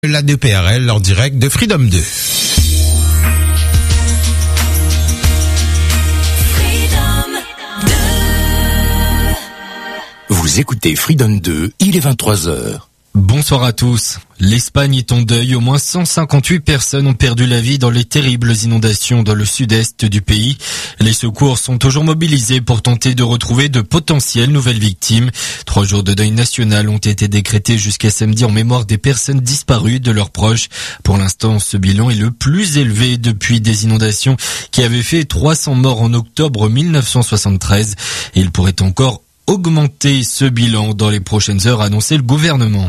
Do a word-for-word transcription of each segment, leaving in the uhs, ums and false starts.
La D P R L en direct de Freedom deux. Vous écoutez Freedom deux, il est vingt-trois heures. Bonsoir à tous. L'Espagne est en deuil. Au moins cent cinquante-huit personnes ont perdu la vie dans les terribles inondations dans le sud-est du pays. Les secours sont toujours mobilisés pour tenter de retrouver de potentielles nouvelles victimes. Trois jours de deuil national ont été décrétés jusqu'à samedi en mémoire des personnes disparues de leurs proches. Pour l'instant, ce bilan est le plus élevé depuis des inondations qui avaient fait trois cents morts en octobre mille neuf cent soixante-treize. Et il pourrait encore augmenter ce bilan dans les prochaines heures, a annoncé le gouvernement.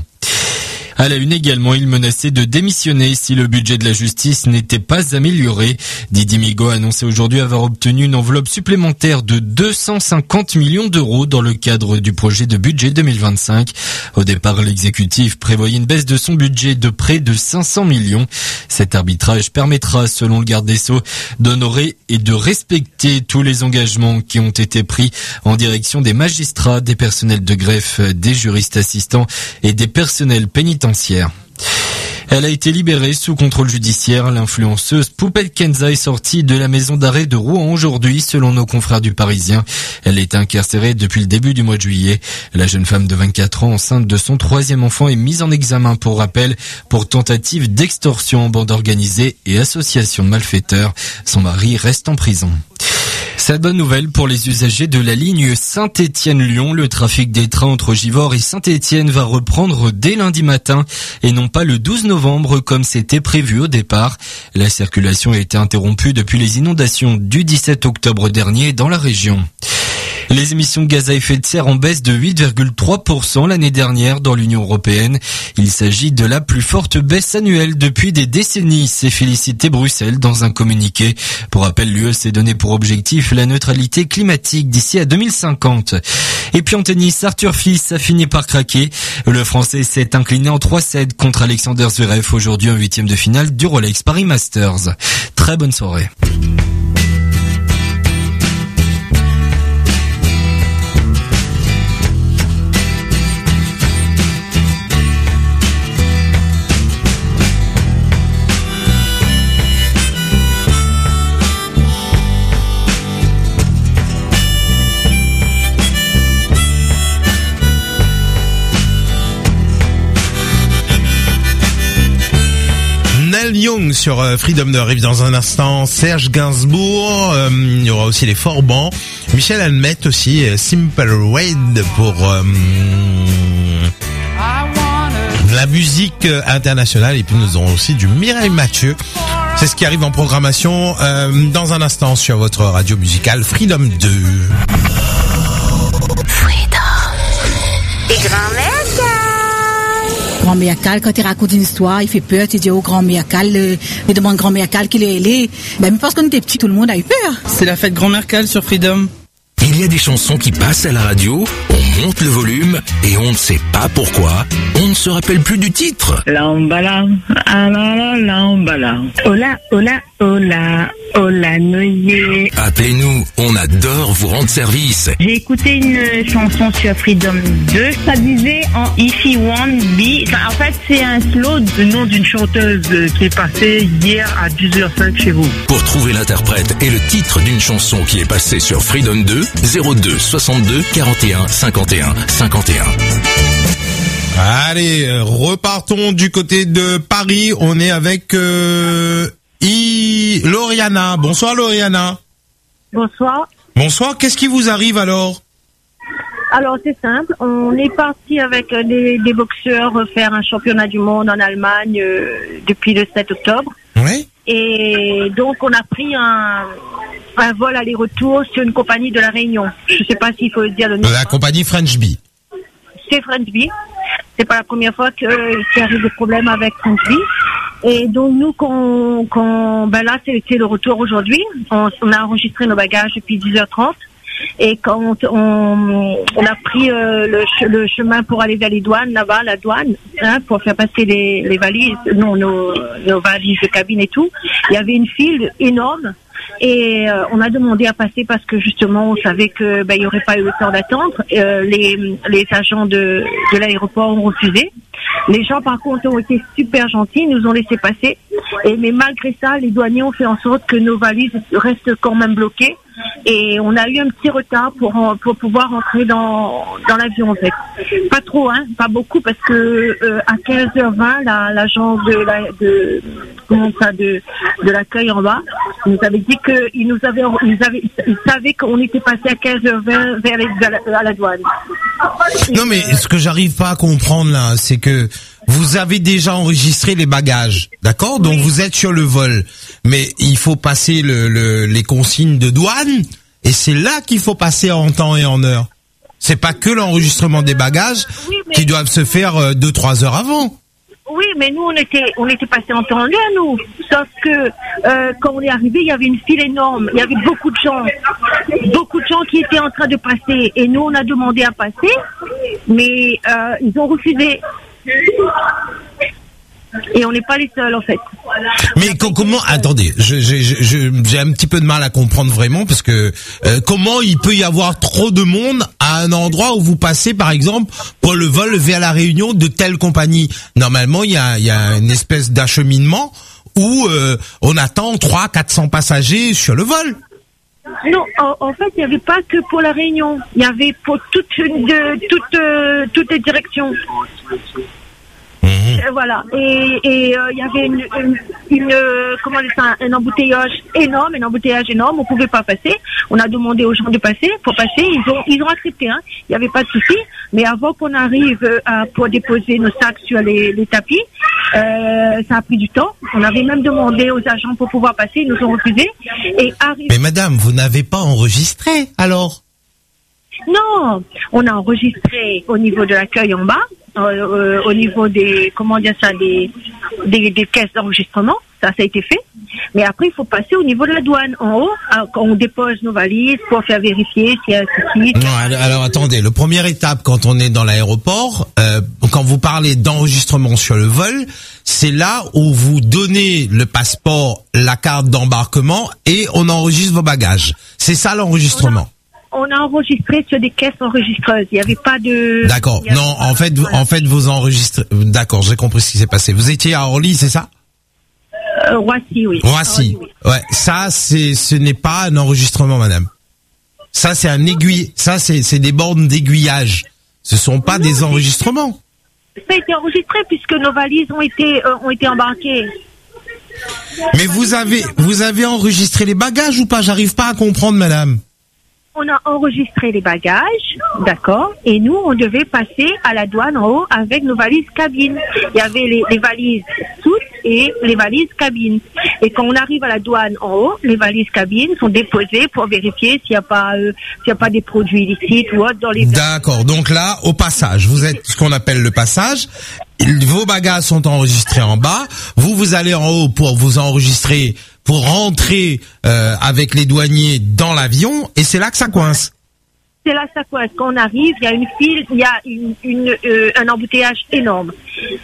À la une également, il menaçait de démissionner si le budget de la justice n'était pas amélioré. Didier Migaud a annoncé aujourd'hui avoir obtenu une enveloppe supplémentaire de deux cent cinquante millions d'euros dans le cadre du projet de budget deux mille vingt-cinq. Au départ, l'exécutif prévoyait une baisse de son budget de près de cinq cents millions. Cet arbitrage permettra, selon le garde des Sceaux, d'honorer et de respecter tous les engagements qui ont été pris en direction des magistrats, des personnels de greffe, des juristes assistants et des personnels pénitentiaires. Elle a été libérée sous contrôle judiciaire. L'influenceuse Poupette Kenza est sortie de la maison d'arrêt de Rouen aujourd'hui, selon nos confrères du Parisien. Elle est incarcérée depuis le début du mois de juillet. La jeune femme de vingt-quatre ans, enceinte de son troisième enfant, est mise en examen pour rappel pour tentative d'extorsion en bande organisée et association de malfaiteurs. Son mari reste en prison. Cette bonne nouvelle pour les usagers de la ligne Saint-Étienne-Lyon. Le trafic des trains entre Givors et Saint-Étienne va reprendre dès lundi matin et non pas le douze novembre comme c'était prévu au départ. La circulation a été interrompue depuis les inondations du dix-sept octobre dernier dans la région. Les émissions de gaz à effet de serre en baisse de huit virgule trois pour cent l'année dernière dans l'Union européenne. Il s'agit de la plus forte baisse annuelle depuis des décennies, s'est félicité Bruxelles dans un communiqué. Pour rappel, l'U E s'est donné pour objectif la neutralité climatique d'ici à deux mille cinquante. Et puis en tennis, Arthur Fils a fini par craquer. Le Français s'est incliné en trois sept contre Alexander Zverev aujourd'hui en huitième de finale du Rolex Paris Masters. Très bonne soirée. Neil Young sur euh, Freedom deux arrive dans un instant. Serge Gainsbourg, euh, il y aura aussi les Forbans, Michel Almet aussi, euh, Simple Wade pour euh, la musique internationale. Et puis nous aurons aussi du Mireille Mathieu. C'est ce qui arrive en programmation euh, dans un instant sur votre radio musicale Freedom deux. Freedom. Et grand-mère Grand Méacal, quand il raconte une histoire, il fait peur, tu dis au Grand Méacal, euh, il demande Grand Méacal qu'il est allé. Ben, parce qu'on était petits, tout le monde a eu peur. C'est la fête Grand Méacal sur Freedom. Il y a des chansons qui passent à la radio, on monte le volume et on ne sait pas pourquoi, on ne se rappelle plus du titre. Lambala, alala, lambala. Hola, hola, hola, hola, noyer. Appelez-nous, on adore vous rendre service. J'ai écouté une chanson sur Freedom deux, ça disait en If You Want Be. Enfin, en fait, c'est un slow de nom d'une chanteuse qui est passée hier à dix heures cinq chez vous. Pour trouver l'interprète et le titre d'une chanson qui est passée sur Freedom deux, zéro deux soixante-deux quarante et un cinquante et un cinquante et un. Allez, repartons du côté de Paris. On est avec euh, I... Lauriana. Bonsoir Lauriana. Bonsoir. Bonsoir, qu'est-ce qui vous arrive alors? Alors c'est simple, on est parti avec des, des boxeurs faire un championnat du monde en Allemagne euh, depuis le sept octobre. Oui. Et donc on a pris un, un vol aller-retour sur une compagnie de la Réunion. Je ne sais pas s'il faut dire le nom. De la compagnie French Bee. C'est French Bee. C'est pas la première fois que, qu'il arrive des problèmes avec French Bee. Et donc nous, qu'on, qu'on, ben là c'est le retour aujourd'hui. On, on a enregistré nos bagages depuis dix heures trente. Et quand on, on a pris euh, le, le chemin pour aller vers les douanes, là-bas, la douane, hein, pour faire passer les, les valises, non, nos, nos valises de cabine et tout, il y avait une file énorme. Et euh, on a demandé à passer parce que justement on savait que ben il y aurait pas eu le temps d'attendre. Euh, les les agents de de l'aéroport ont refusé. Les gens, par contre, ont été super gentils, nous ont laissé passer. Et mais malgré ça, les douaniers ont fait en sorte que nos valises restent quand même bloquées. Et on a eu un petit retard pour pour pouvoir entrer dans dans l'avion en fait. Pas trop, hein, pas beaucoup parce que euh, à quinze heures vingt, la l'agent de la de comment ça de de l'accueil en bas nous avait dit que il nous avait ils avaient ils savaient qu'on était passé à quinze heures vingt vers les, à, la, à la douane. Non mais ce que j'arrive pas à comprendre là, c'est que vous avez déjà enregistré les bagages, d'accord? Donc oui. Vous êtes sur le vol, mais il faut passer le, le, les consignes de douane, et c'est là qu'il faut passer en temps et en heure. C'est pas que l'enregistrement des bagages oui, mais... qui doivent se faire euh, deux trois heures avant. Oui, mais nous on était on était passé en temps et en heure nous. Sauf que euh, quand on est arrivé, il y avait une file énorme, il y avait beaucoup de gens, beaucoup de gens qui étaient en train de passer, et nous on a demandé à passer, mais euh, ils ont refusé. Et on n'est pas les seuls en fait. Mais co- comment attendez, je, je, je, j'ai un petit peu de mal à comprendre vraiment parce que euh, comment il peut y avoir trop de monde à un endroit où vous passez par exemple pour le vol vers la Réunion de telle compagnie. Normalement, il y a il y a une espèce d'acheminement où euh, on attend trois à quatre cents passagers sur le vol. Non, en, en fait, il n'y avait pas que pour la Réunion. Il y avait pour toute une, de, toute, euh, toutes les directions. Mmh. Euh, voilà. Et et euh, il y avait une, une, une euh, comment dire ça, un embouteillage énorme, un embouteillage énorme. On pouvait pas passer. On a demandé aux gens de passer. Pour passer, ils ont ils ont accepté. Hein. Il n'y avait pas de souci. Mais avant qu'on arrive à pour déposer nos sacs sur les, les tapis, euh, ça a pris du temps. On avait même demandé aux agents pour pouvoir passer. Ils nous ont refusé. Et arrive... Mais madame, vous n'avez pas enregistré alors? Non, on a enregistré au niveau de l'accueil en bas. Euh, euh, au niveau des comment dire ça des des, des caisses d'enregistrement, ça ça a été fait, mais après il faut passer au niveau de la douane en haut quand on dépose nos valises pour faire vérifier s'il y a un souci. Non, alors, alors attendez, le première étape quand on est dans l'aéroport, euh, quand vous parlez d'enregistrement sur le vol, c'est là où vous donnez le passeport, la carte d'embarquement et on enregistre vos bagages. C'est ça l'enregistrement. On a enregistré sur des caisses enregistreuses. Il n'y avait pas de... D'accord. Non, en fait, voilà. en fait, vous enregistrez... D'accord, j'ai compris ce qui s'est passé. Vous étiez à Orly, c'est ça? euh, Roissy, oui. Roissy. Oui. Ouais, ça, c'est, ce n'est pas un enregistrement, madame. Ça, c'est un aiguille. Ça, c'est, c'est des bornes d'aiguillage. Ce sont pas non, des enregistrements. Ça a été enregistré puisque nos valises ont été, euh, ont été embarquées. Mais vous avez, vous avez enregistré les bagages ou pas? J'arrive pas à comprendre, madame. On a enregistré les bagages, d'accord, et nous, on devait passer à la douane en haut avec nos valises cabines. Il y avait les, les valises soutes et les valises cabines. Et quand on arrive à la douane en haut, les valises cabines sont déposées pour vérifier s'il n'y a pas, euh, s'il y a pas des produits illicites ou autres dans les... D'accord, donc là, au passage, vous êtes ce qu'on appelle le passage. Vos bagages sont enregistrés en bas. Vous, vous allez en haut pour vous enregistrer, pour rentrer euh, avec les douaniers dans l'avion, et c'est là que ça coince. C'est là que ça coince. Quand on arrive, il y a une file, il y a une, une, euh, un embouteillage énorme.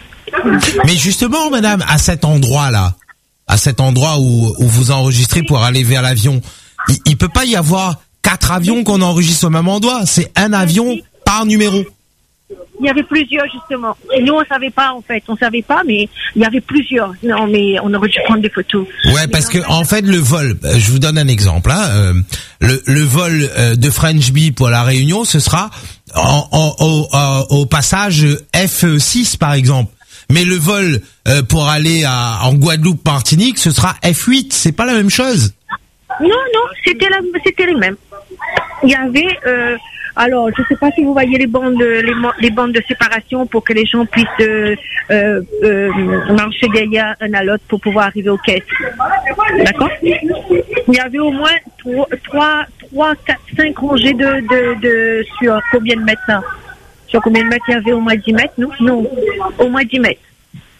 Mais justement, madame, à cet endroit-là, à cet endroit où, où vous enregistrez pour aller vers l'avion, il, il peut pas y avoir quatre avions qu'on enregistre au même endroit. C'est un avion par numéro. Il y avait plusieurs, justement. Et nous, on savait pas, en fait. On savait pas, mais il y avait plusieurs. Non, mais on aurait dû prendre des photos. Ouais, parce que, en fait, le vol, je vous donne un exemple, hein, euh, le, le vol euh, de French Bee pour la Réunion, ce sera en, en, au, au passage F six, par exemple. Mais le vol euh, pour aller à, en Guadeloupe, Martinique, ce sera F huit. C'est pas la même chose. Non, non, c'était la, c'était les mêmes. Il y avait, euh, alors, je sais pas si vous voyez les bandes, les, les bandes de séparation pour que les gens puissent euh, euh, euh, marcher derrière un à l'autre pour pouvoir arriver aux caisses. D'accord? Il y avait au moins trois, trois, trois, quatre, cinq rangées de, de, de, sur combien de mètres ça? Sur combien de mètres? Il y avait au moins dix mètres, non? Non, au moins dix mètres.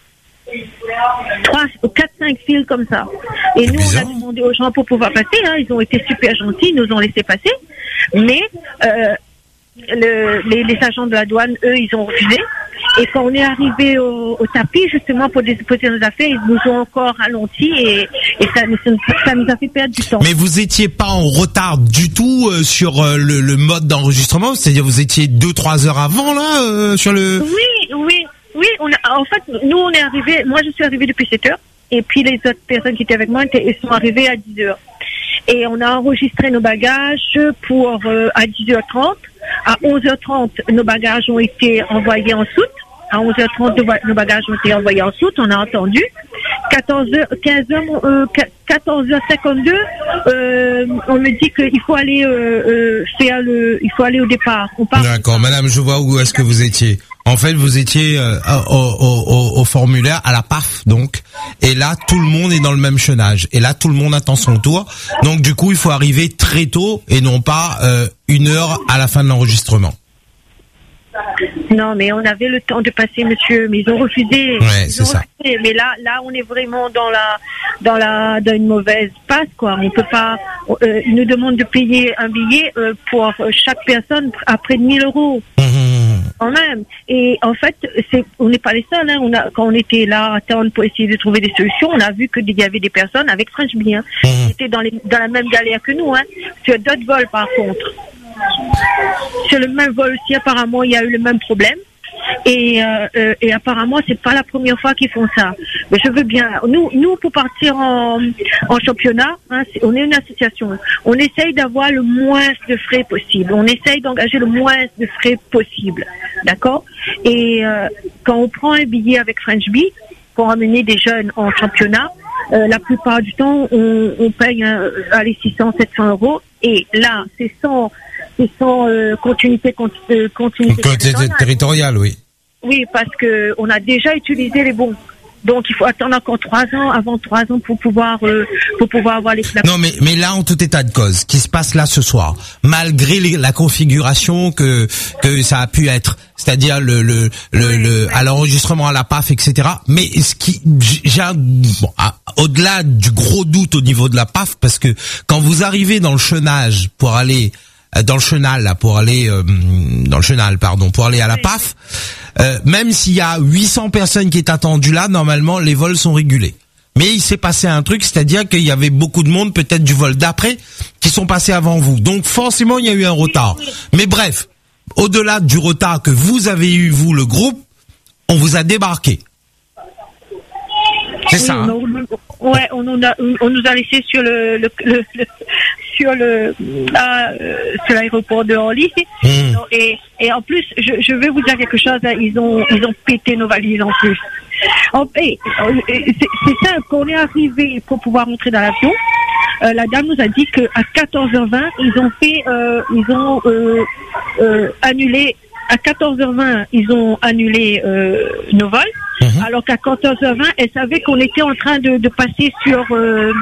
Trois, quatre, cinq fils comme ça. Et nous, on a demandé aux gens pour pouvoir passer, hein. Ils ont été super gentils, ils nous ont laissé passer. Mais, euh, le, les, les agents de la douane, eux, ils ont refusé. Et quand on est arrivé au, au tapis, justement, pour déposer nos affaires, ils nous ont encore ralenti et, et ça, ça nous a fait perdre du temps. Mais vous étiez pas en retard du tout euh, sur euh, le, le mode d'enregistrement? C'est-à-dire vous étiez deux, trois heures avant, là, euh, sur le... Oui, oui. Oui, on a, en fait, nous, on est arrivés, moi, je suis arrivée depuis sept heures, et puis les autres personnes qui étaient avec moi étaient, sont arrivées à dix heures. Et on a enregistré nos bagages pour, euh, à dix heures trente. À onze heures trente, nos bagages ont été envoyés en soute. À onze heures trente, nos bagages ont été envoyés en soute, on a entendu. quatorze heures, quinze heures, euh, quatorze heures cinquante-deux, euh, on me dit qu'il faut aller euh, euh, faire le, il faut aller au départ. On part. D'accord, madame, je vois où est-ce que vous étiez. En fait, vous étiez euh, au, au, au, au formulaire, à la P A F, donc. Et là, tout le monde est dans le même chenage. Et là, tout le monde attend son tour. Donc, du coup, il faut arriver très tôt et non pas euh, une heure à la fin de l'enregistrement. Non, mais on avait le temps de passer, monsieur, mais ils ont refusé. Ouais, ils c'est ont ça. refusé. Mais là, là, on est vraiment dans la, dans la, dans une mauvaise passe, quoi. On peut pas. Euh, ils nous demandent de payer un billet euh, pour chaque personne à près de mille euros. Mmh. Quand même. Et en fait, c'est, on n'est pas les seuls. Hein. On a, quand on était là à attendre pour essayer de trouver des solutions, on a vu que il y avait des personnes avec French Bee, hein, Mmh. qui étaient dans, les, dans la même galère que nous, hein. Sur d'autres vols, par contre. Sur le même vol aussi, apparemment, il y a eu le même problème. Et, euh, euh, et apparemment, c'est pas la première fois qu'ils font ça. Mais je veux bien. Nous, nous pour partir en, en championnat, hein, c'est, on est une association. On essaye d'avoir le moins de frais possible. On essaye d'engager le moins de frais possible, d'accord. Et euh, quand on prend un billet avec French Bee pour amener des jeunes en championnat, euh, la plupart du temps, on, on paye un, allez, six cents, sept cents euros. Et là, c'est sans C'est sans euh, continuité, continuité, continuité territoriale. territoriale, oui. Oui, parce que on a déjà utilisé les bons. Donc il faut attendre encore trois ans, avant trois ans pour pouvoir euh, pour pouvoir avoir les. Non, mais mais là, en tout état de cause, ce qui se passe là ce soir, malgré les, la configuration que que ça a pu être, c'est-à-dire le le le, oui, le oui. à l'enregistrement à la P A F, et cetera. Mais ce qui, j'ai un, bon, à, au-delà du gros doute au niveau de la P A F, parce que quand vous arrivez dans le chenage pour aller dans le chenal là pour aller euh, dans le chenal pardon pour aller à la P A F, euh, même s'il y a huit cents personnes qui est attendues là, normalement les vols sont régulés. Mais il s'est passé un truc, c'est-à-dire qu'il y avait beaucoup de monde peut-être du vol d'après qui sont passés avant vous. Donc forcément il y a eu un retard. Mais bref, au-delà du retard que vous avez eu vous le groupe, on vous a débarqué. C'est oui, ça. Hein. On, ouais, on nous a on nous a laissé sur le, le, le, le sur le là, euh, sur l'aéroport de Orly. Mmh. Et et en plus, je, je vais vous dire quelque chose. Hein, ils ont ils ont pété nos valises en plus. En, et, c'est, c'est simple. Quand on est arrivé pour pouvoir rentrer dans l'avion, euh, la dame nous a dit que à quatorze heures vingt, ils ont fait euh, ils ont euh, euh, annulé. À quatorze heures vingt, ils ont annulé euh, nos vols. Mmh. Alors qu'à quatorze heures vingt, elle savait qu'on était en train de, de passer sur euh,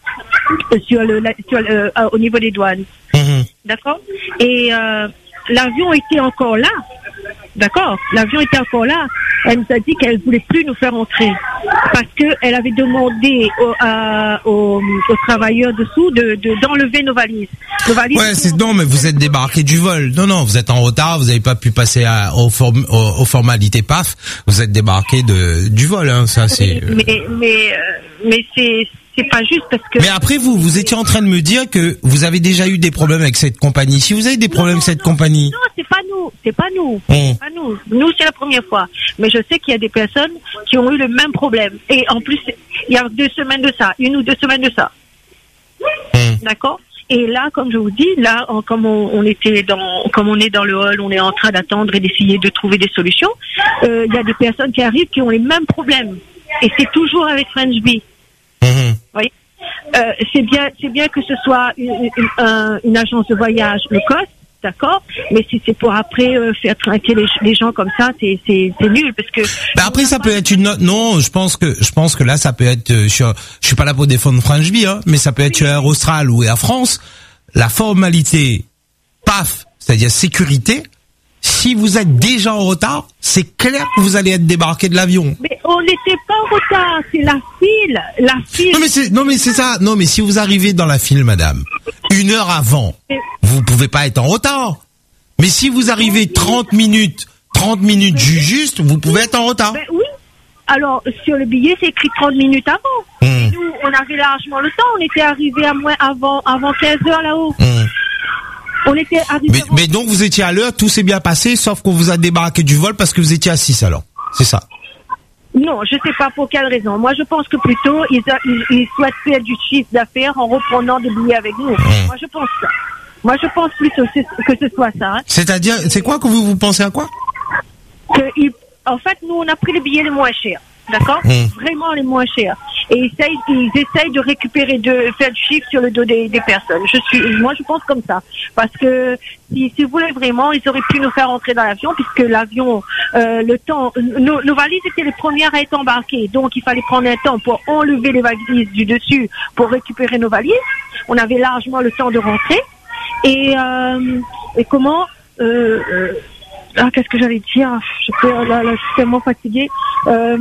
sur le la, sur le, euh, au niveau des douanes. Mmh. D'accord. Et euh, l'avion était encore là. D'accord. L'avion était encore là. Elle nous a dit qu'elle voulait plus nous faire entrer parce que elle avait demandé aux, à, aux, aux travailleurs dessous de, de d'enlever nos valises. Nos valises. Ouais, c'est non, mais vous êtes débarqué du vol. Non, non, vous êtes en retard. Vous n'avez pas pu passer à, aux, form, aux, aux formalités P A F. Vous êtes débarqué de du vol, hein. Ça, c'est. Mais mais mais, euh, mais c'est c'est pas juste parce que. Mais après vous, vous étiez en train de me dire que vous avez déjà eu des problèmes avec cette compagnie. Si vous avez des problèmes non, avec cette non, compagnie. Non, c'est pas nous, c'est pas nous, mmh. c'est pas nous. Nous, c'est la première fois. Mais je sais qu'il y a des personnes qui ont eu le même problème. Et en plus, il y a deux semaines de ça, une ou deux semaines de ça. Mmh. D'accord. Et là, comme je vous dis, là, en, comme on, on était dans, comme on est dans le hall, on est en train d'attendre et d'essayer de trouver des solutions. Euh, il y a des personnes qui arrivent qui ont les mêmes problèmes. Et c'est toujours avec French Bee. Mmh. Vous voyez. Euh, c'est bien, c'est bien que ce soit une, une, une, une agence de voyage low cost, d'accord. Mais si c'est pour après euh, faire trinquer les, les gens comme ça, c'est, c'est, c'est nul parce que. Bah après ça peut être une note. Non, je pense que je pense que là ça peut être. Euh, sur, je suis pas là pour défendre French Bee, hein, mais ça peut être sur Air Austral ou Air France. La formalité P A F, c'est-à-dire sécurité. Si vous êtes déjà en retard, c'est clair que vous allez être débarqué de l'avion. Mais on n'était pas en retard, c'est la file, la file. Non mais c'est, non mais c'est ça. Non mais si vous arrivez dans la file, madame, une heure avant, vous pouvez pas être en retard. Mais si vous arrivez trente minutes, trente minutes juste, vous pouvez être en retard. Ben oui. Alors sur le billet, c'est écrit trente minutes avant. Mmh. Et nous, on avait largement le temps. On était arrivé à moins avant, avant quinze heures là-haut. Mmh. On était arrivé. Mais, mais donc vous étiez à l'heure, tout s'est bien passé, sauf qu'on vous a débarqué du vol parce que vous étiez à six alors. C'est ça. Non, je sais pas pour quelle raison. Moi, je pense que plutôt, ils, a, ils, ils souhaitent faire du chiffre d'affaires en reprenant des billets avec nous. Mmh. Moi, je pense ça. Moi, je pense plutôt que ce soit ça. Hein. C'est-à-dire, c'est quoi que vous, vous pensez à quoi? Que ils, en fait, nous, on a pris les billets les moins chers. D'accord? Mmh. Vraiment les moins chers. Et ils essayent, ils essayent de récupérer, de faire du chiffre sur le dos des, des personnes. Je suis, moi, je pense comme ça. Parce que, si, si vous voulez vraiment, ils auraient pu nous faire entrer dans l'avion, puisque l'avion, euh, le temps, nos, nos valises étaient les premières à être embarquées. Donc, il fallait prendre un temps pour enlever les valises du dessus, pour récupérer nos valises. On avait largement le temps de rentrer. Et, euh, et comment, euh, euh, ah, qu'est-ce que j'allais dire? Je suis, là, là, je suis tellement fatiguée. Euh,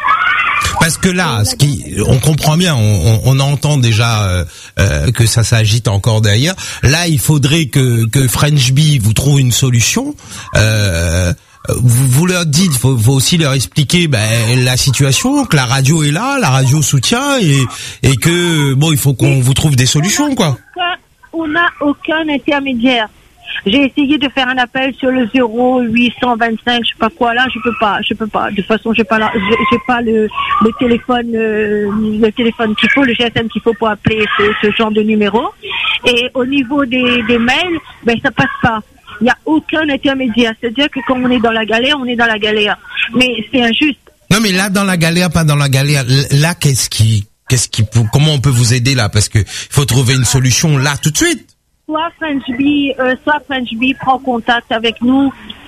Parce que là, ce qui, on comprend bien, on, on entend déjà euh, euh, que ça s'agite encore derrière. Là, il faudrait que, que French Bee vous trouve une solution. Euh, vous, vous leur dites, faut, faut aussi leur expliquer ben, la situation, que la radio est là, la radio soutient et, et que bon, il faut qu'on vous trouve des solutions, quoi. On n'a aucun intermédiaire. J'ai essayé de faire un appel sur le zéro huit cent vingt-cinq, je sais pas quoi, là, je peux pas, je peux pas. De toute façon, j'ai pas là, j'ai, j'ai pas le, le téléphone, euh, le téléphone qu'il faut, le G S M qu'il faut pour appeler ce, ce genre de numéro. Et au niveau des, des mails, ben, ça passe pas. Il y a aucun intermédiaire. C'est-à-dire que quand on est dans la galère, on est dans la galère. Mais c'est injuste. Non, mais là, dans la galère, pas dans la galère. Là, qu'est-ce qui, qu'est-ce qui, comment on peut vous aider là? Parce que il faut trouver une solution là, tout de suite. Soit French Bee, euh, soit French Bee prend contact avec nous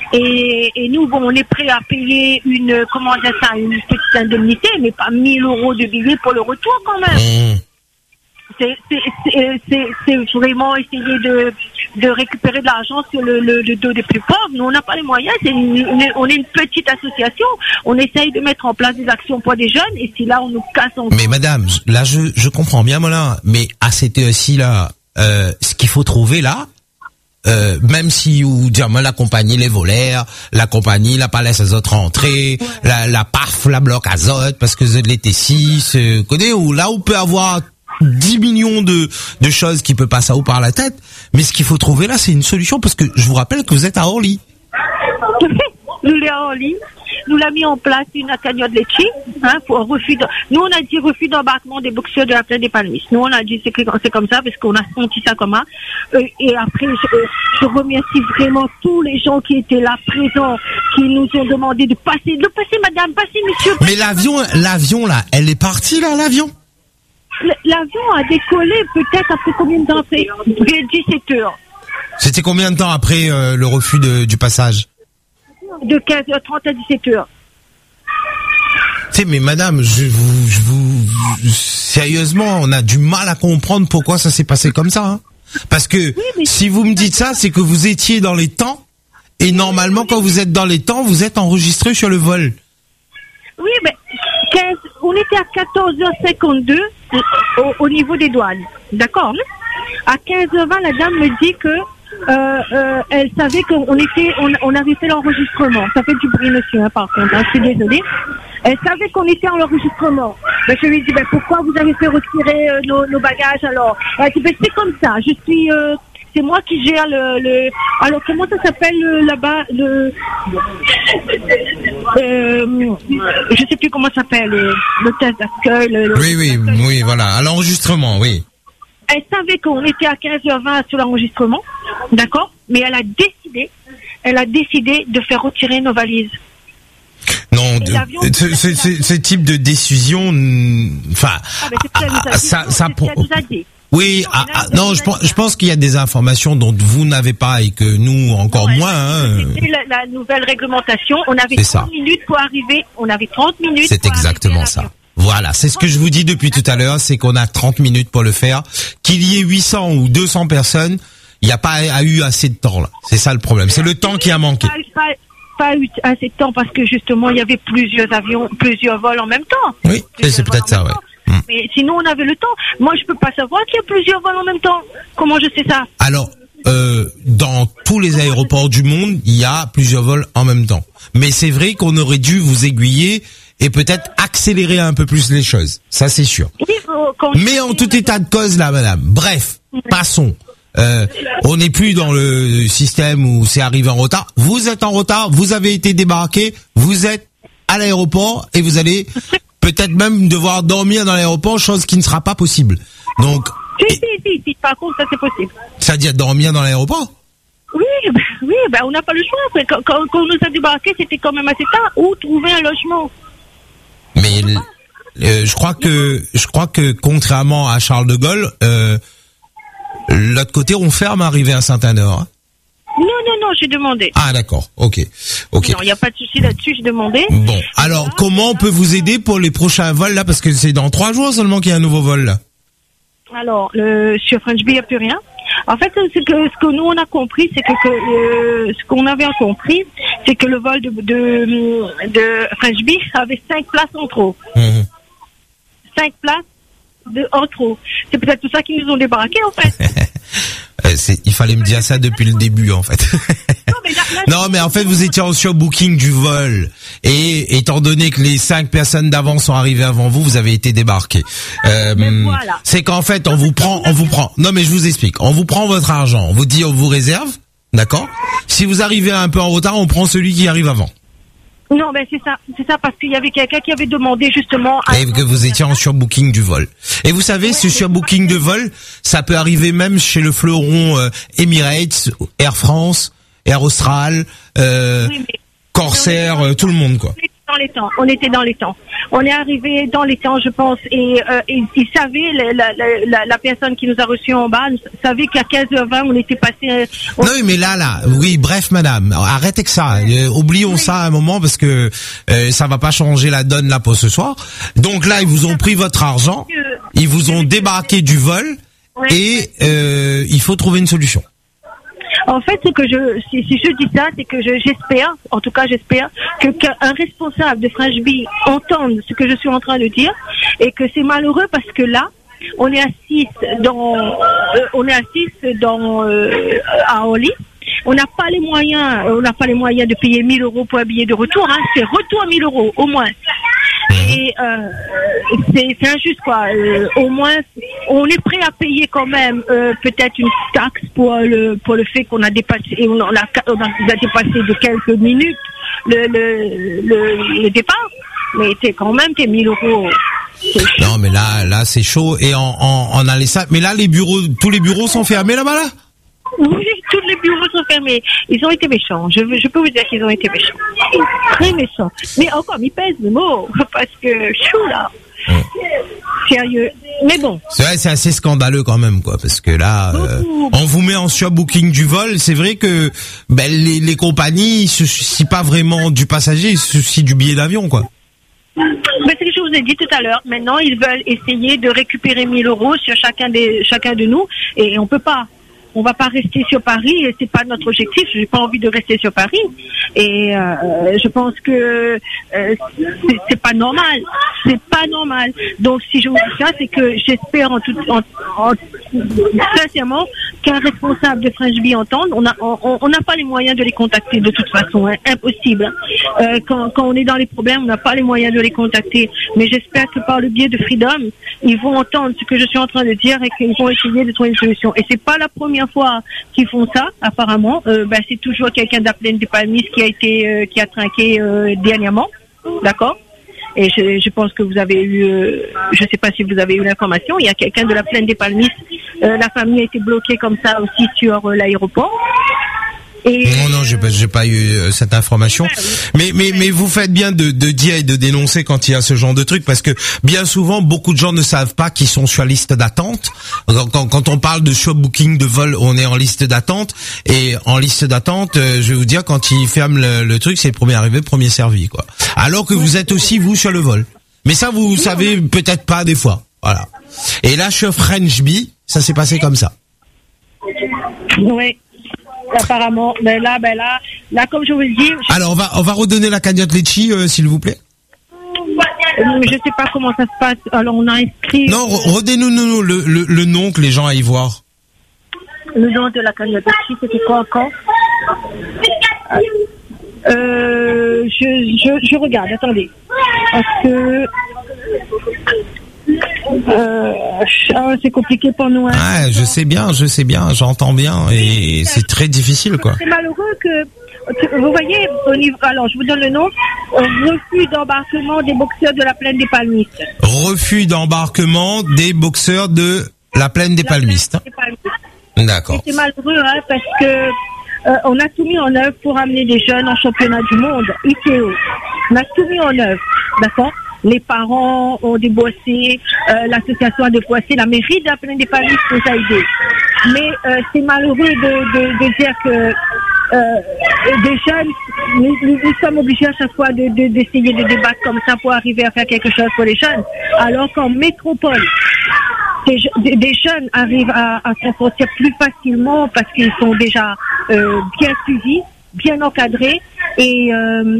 et, et nous, bon, on est prêt à payer une, comment dire ça, une petite indemnité, mais pas mille euros de billets pour le retour quand même. Mmh. C'est, c'est, c'est, c'est, c'est vraiment essayer de, de récupérer de l'argent sur le, le, le dos des plus pauvres. Nous, on n'a pas les moyens. C'est une, une, on est une petite association. On essaye de mettre en place des actions pour des jeunes et si là, on nous casse en... Mais madame, là, je, je comprends bien, Molin, mais à cette heure-ci, là, Euh, ce qu'il faut trouver là, euh, même si ou dire la compagnie les volaires, la compagnie la palais ses autres entrées, ouais. la la paf la bloc azote parce que z l'été six, euh, connais ou là on peut avoir dix millions de de choses qui peut passer à haut par la tête, mais ce qu'il faut trouver là c'est une solution parce que je vous rappelle que vous êtes à Orly. Nous l'avons à Orly. Nous l'avons mis en place une cagnotte de Lecce, hein, pour refus de, nous on a dit refus d'embarquement des boxeurs de la plaine des Palmistes. Nous on a dit c'est, c'est comme ça parce qu'on a senti ça comme ça. Euh, et après je, je remercie vraiment tous les gens qui étaient là présents, qui nous ont demandé de passer, de passer madame, passer monsieur. Mais l'avion, l'avion là, elle est partie là, l'avion? L'avion a décollé peut-être après combien de temps après? dix-sept heures. C'était combien de temps après euh, le refus de, du passage? De quinze heures trente à dix-sept heures. Tu sais, mais madame, je vous, je vous, sérieusement, on a du mal à comprendre pourquoi ça s'est passé comme ça, hein. Parce que, oui, si vous me dites ça, c'est que vous étiez dans les temps, et normalement, oui, quand vous êtes dans les temps, vous êtes enregistré sur le vol. Oui, mais, quinze, on était à quatorze heures cinquante-deux, au, au niveau des douanes. D'accord, hein? À quinze heures vingt, la dame me dit que, Euh, euh, elle savait qu'on était, on, on avait fait l'enregistrement. Ça fait du bruit, monsieur, hein, par contre, hein, je suis désolée. Elle savait qu'on était en enregistrement. Ben, je lui ai dit, ben, pourquoi vous avez fait retirer euh, nos, nos bagages alors? Elle a dit, ben, c'est comme ça. Je suis, euh, c'est moi qui gère le, le, alors comment ça s'appelle le, là-bas, le, euh, je sais plus comment ça s'appelle, le, le test d'accueil. Le, oui, oui, d'accueil. Oui, voilà, à l'enregistrement, oui. Elle savait qu'on était à quinze heures vingt sur l'enregistrement, d'accord, mais elle a décidé, elle a décidé de faire retirer nos valises. Non, de, ce, ce, ce, ce type de décision, enfin, ah, ça, ça, pour... Oui, ah, ah, non, je pense, je pense qu'il y a des informations dont vous n'avez pas et que nous encore ouais, moins. Hein. C'était la, la nouvelle réglementation. On avait c'est trente ça. minutes pour arriver. On avait trente minutes. C'est pour exactement ça. Voilà, c'est ce que je vous dis depuis tout à l'heure, c'est qu'on a trente minutes pour le faire. Qu'il y ait huit cents ou deux cents personnes, il n'y a pas eu assez de temps là. C'est ça le problème. C'est le temps qui a manqué. Pas, pas, pas eu assez de temps parce que justement il y avait plusieurs avions, plusieurs vols en même temps. Oui, c'est peut-être ça, ouais. Hum. Mais sinon on avait le temps. Moi je peux pas savoir qu'il y a plusieurs vols en même temps. Comment je sais ça? Alors, euh, dans tous les aéroports du monde, il y a plusieurs vols en même temps. Mais c'est vrai qu'on aurait dû vous aiguiller et peut-être accélérer un peu plus les choses. Ça, c'est sûr. Oui, mais en tout état de cause, là, madame. Bref, passons. Euh, on n'est plus dans le système où c'est arrivé en retard. Vous êtes en retard, vous avez été débarqué, vous êtes à l'aéroport et vous allez peut-être même devoir dormir dans l'aéroport, chose qui ne sera pas possible. Donc, Si, si, si, si, par contre, ça c'est possible. c'est-à-dire dormir dans l'aéroport? Oui, bah, oui, bah, on n'a pas le choix. Quand, quand, quand on nous a débarqué, c'était quand même assez tard. Où trouver un logement? Mais euh, je crois que je crois que contrairement à Charles de Gaulle, euh, l'autre côté on ferme arrivé à Saint-Anor. Hein. Non, non, non, j'ai demandé. Ah d'accord, ok, ok. Non, il n'y a pas de souci là-dessus, j'ai demandé. Bon, alors comment on peut vous aider pour les prochains vols là, parce que c'est dans trois jours seulement qu'il y a un nouveau vol là. Alors, le, sur French Bee, il n'y a plus rien. En fait, c'est que ce que nous on a compris, c'est que, que euh, ce qu'on avait compris, c'est que le vol de de, de French Bee avait cinq places en trop. Mmh. Cinq places de en trop. C'est peut-être tout ça qu'ils nous ont débarqué en fait. euh, c'est, il fallait me dire ça depuis le début en fait. Non mais, là, là, non mais en fait vous étiez en surbooking du vol et étant donné que les cinq personnes d'avant sont arrivées avant vous, vous avez été débarqués. Euh, voilà. C'est qu'en fait on vous prend, on vous prend. Non mais je vous explique. On vous prend votre argent, on vous dit on vous réserve, d'accord. Si vous arrivez un peu en retard, on prend celui qui arrive avant. Non, ben c'est ça, c'est ça parce qu'il y avait quelqu'un qui avait demandé justement. À... Et que vous étiez en surbooking du vol. Et vous savez, ce surbooking de vol, ça peut arriver même chez le fleuron euh, Emirates, Air France, Air Austral, euh, Oui, mais- Corsair, euh, tout le monde quoi. On était dans les temps. On était dans les temps. On est arrivé dans les temps, je pense, et euh, et ils savaient, la, la, la, la personne qui nous a reçus en bas savait qu'à quinze heures vingt, on était passé. Euh, on... Non mais là, là, oui, bref, madame, arrêtez que ça. Euh, oublions oui. ça un moment parce que euh, ça va pas changer la donne là pour ce soir. Donc là, ils vous ont pris votre argent, ils vous ont débarqué du vol et euh, il faut trouver une solution. En fait, ce que je, si, si je dis ça, c'est que je, j'espère, en tout cas j'espère, que qu'un responsable de French Bee entende ce que je suis en train de dire et que c'est malheureux parce que là, on est assis dans, euh, on est assis dans euh, à Orly. On n'a pas les moyens, on n'a pas les moyens de payer mille euros pour un billet de retour. Hein, c'est retour mille euros au moins. Et euh, c'est, c'est injuste quoi. Euh, au moins, on est prêt à payer quand même euh, peut-être une taxe pour le pour le fait qu'on a dépassé, on a, on a dépassé de quelques minutes le le le, le départ. Mais c'est quand même tes mille euros. Non mais là là c'est chaud et on on, on a les ça. Mais là les bureaux, tous les bureaux sont fermés là-bas là. Oui, tous les bureaux sont fermés. Ils ont été méchants. Je, je peux vous dire qu'ils ont été méchants. Très méchants. Mais encore, ils pèsent le mot. Parce que, chou là. Mmh. Sérieux. Mais bon. C'est vrai, c'est assez scandaleux quand même, quoi. Parce que là, euh, on vous met en surbooking du vol. C'est vrai que ben, les, les compagnies, ils se soucient pas vraiment du passager, ils se soucient du billet d'avion, quoi. Mais c'est ce que je vous ai dit tout à l'heure. Maintenant, ils veulent essayer de récupérer mille euros sur chacun des, chacun de nous. Et on peut pas. On va pas rester sur Paris et c'est pas notre objectif. J'ai pas envie de rester sur Paris et euh, je pense que euh, c'est, c'est pas normal. C'est pas normal. Donc si je vous dis ça, c'est que j'espère en tout, en, en, sincèrement qu'un responsable de French Bee entende. On a, on, on n'a pas les moyens de les contacter de toute façon, hein, impossible. Euh, quand, quand on est dans les problèmes, on n'a pas les moyens de les contacter. Mais j'espère que par le biais de Freedom, ils vont entendre ce que je suis en train de dire et qu'ils vont essayer de trouver une solution. Et c'est pas la première fois qu'ils font ça, apparemment. Euh, ben, c'est toujours quelqu'un d'Applaine des Palmistes qui a été, euh, qui a trinqué euh, dernièrement, d'accord. Et je, je pense que vous avez eu, euh, je sais pas si vous avez eu l'information. Il y a quelqu'un de la Plaine des Palmistes. Euh, la famille a été bloquée comme ça aussi sur euh, l'aéroport. Et non, non, j'ai pas, j'ai pas eu euh, cette information. Mais, mais, mais vous faites bien de, de dire et de dénoncer quand il y a ce genre de truc, parce que bien souvent, beaucoup de gens ne savent pas qu'ils sont sur la liste d'attente. Quand, quand, quand on parle de surbooking de vol, on est en liste d'attente. Et en liste d'attente, euh, je vais vous dire, quand ils ferment le, le truc, c'est le premier arrivé, premier servi, quoi. Alors que vous êtes aussi, vous, sur le vol. Mais ça, vous, vous savez peut-être pas des fois. Voilà. Et là, sur French Bee, ça s'est passé comme ça. Oui. Apparemment, ben là, ben là, là, comme je vous le dis. Je... Alors, on va, on va redonner la cagnotte Litchi, euh, s'il vous plaît. Je sais pas comment ça se passe. Alors, on a inscrit. Non, redonnez-nous nous, le, le, le nom que les gens aillent voir. Le nom de la cagnotte Litchi, c'était quoi encore? Euh, je, je, je regarde. Attendez, parce que. Euh, ah, c'est compliqué pour nous. Hein. Ah, je sais bien, je sais bien, j'entends bien, et c'est très difficile, quoi. C'est malheureux que vous voyez, au niveau, alors je vous donne le nom, refus d'embarquement des boxeurs de la plaine des Palmistes. Refus d'embarquement des boxeurs de la plaine des la Palmistes. Plaine des Palmistes. D'accord. Et c'est malheureux, hein, parce que euh, on a tout mis en œuvre pour amener des jeunes en championnat du monde, I T O. On a tout mis en œuvre, d'accord? Les parents ont débossé, euh, l'association a débossé, la mairie de la plaine des Palmistes nous a aidés. Mais euh, c'est malheureux de, de, de dire que euh, des jeunes, nous, nous, nous sommes obligés à chaque fois de, de, d'essayer de débattre comme ça pour arriver à faire quelque chose pour les jeunes. Alors qu'en métropole, des, des jeunes arrivent à, à s'en sortir plus facilement parce qu'ils sont déjà euh, bien suivis, bien encadrés et, euh,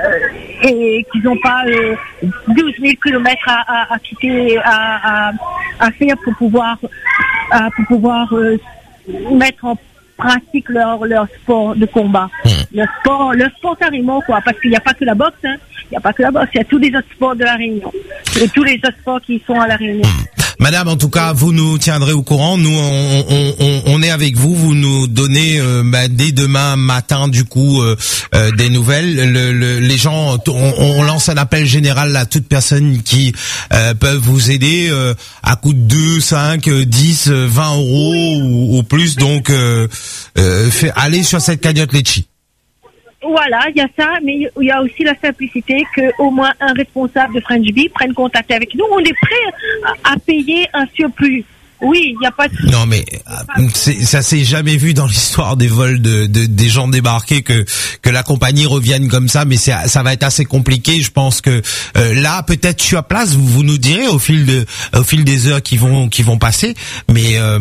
et qu'ils n'ont pas euh, douze mille kilomètres à, à, à quitter, à, à, à faire pour pouvoir, à, pour pouvoir euh, mettre en pratique leur, leur sport de combat. Mmh. Le sport, le sport à Réunion, quoi, parce qu'il n'y a pas que la boxe, hein. Il n'y a pas que la boxe, il y a tous les autres sports de la Réunion. Et tous les autres sports qui sont à la Réunion. Mmh. Madame, en tout cas, vous nous tiendrez au courant. Nous, on, on, on, on est avec vous. Vous nous donnez euh, bah, dès demain matin, du coup, euh, euh, des nouvelles. Le, le, les gens, on, on lance un appel général à toute personne qui euh, peuvent vous aider euh, à coût de deux, cinq, dix, vingt euros oui. ou, ou plus. Donc, euh, euh, fait, allez sur cette cagnotte Litchi. Voilà, il y a ça, mais il y a aussi la simplicité que au moins un responsable de French Bee prenne contact avec nous. On est prêt à, à payer un surplus. Oui, il n'y a pas de... Non, mais c'est, ça s'est jamais vu dans l'histoire des vols de, de des gens débarqués que que la compagnie revienne comme ça. Mais c'est, ça va être assez compliqué. Je pense que euh, là, peut-être sur place, vous, vous nous direz au fil de au fil des heures qui vont qui vont passer. Mais euh,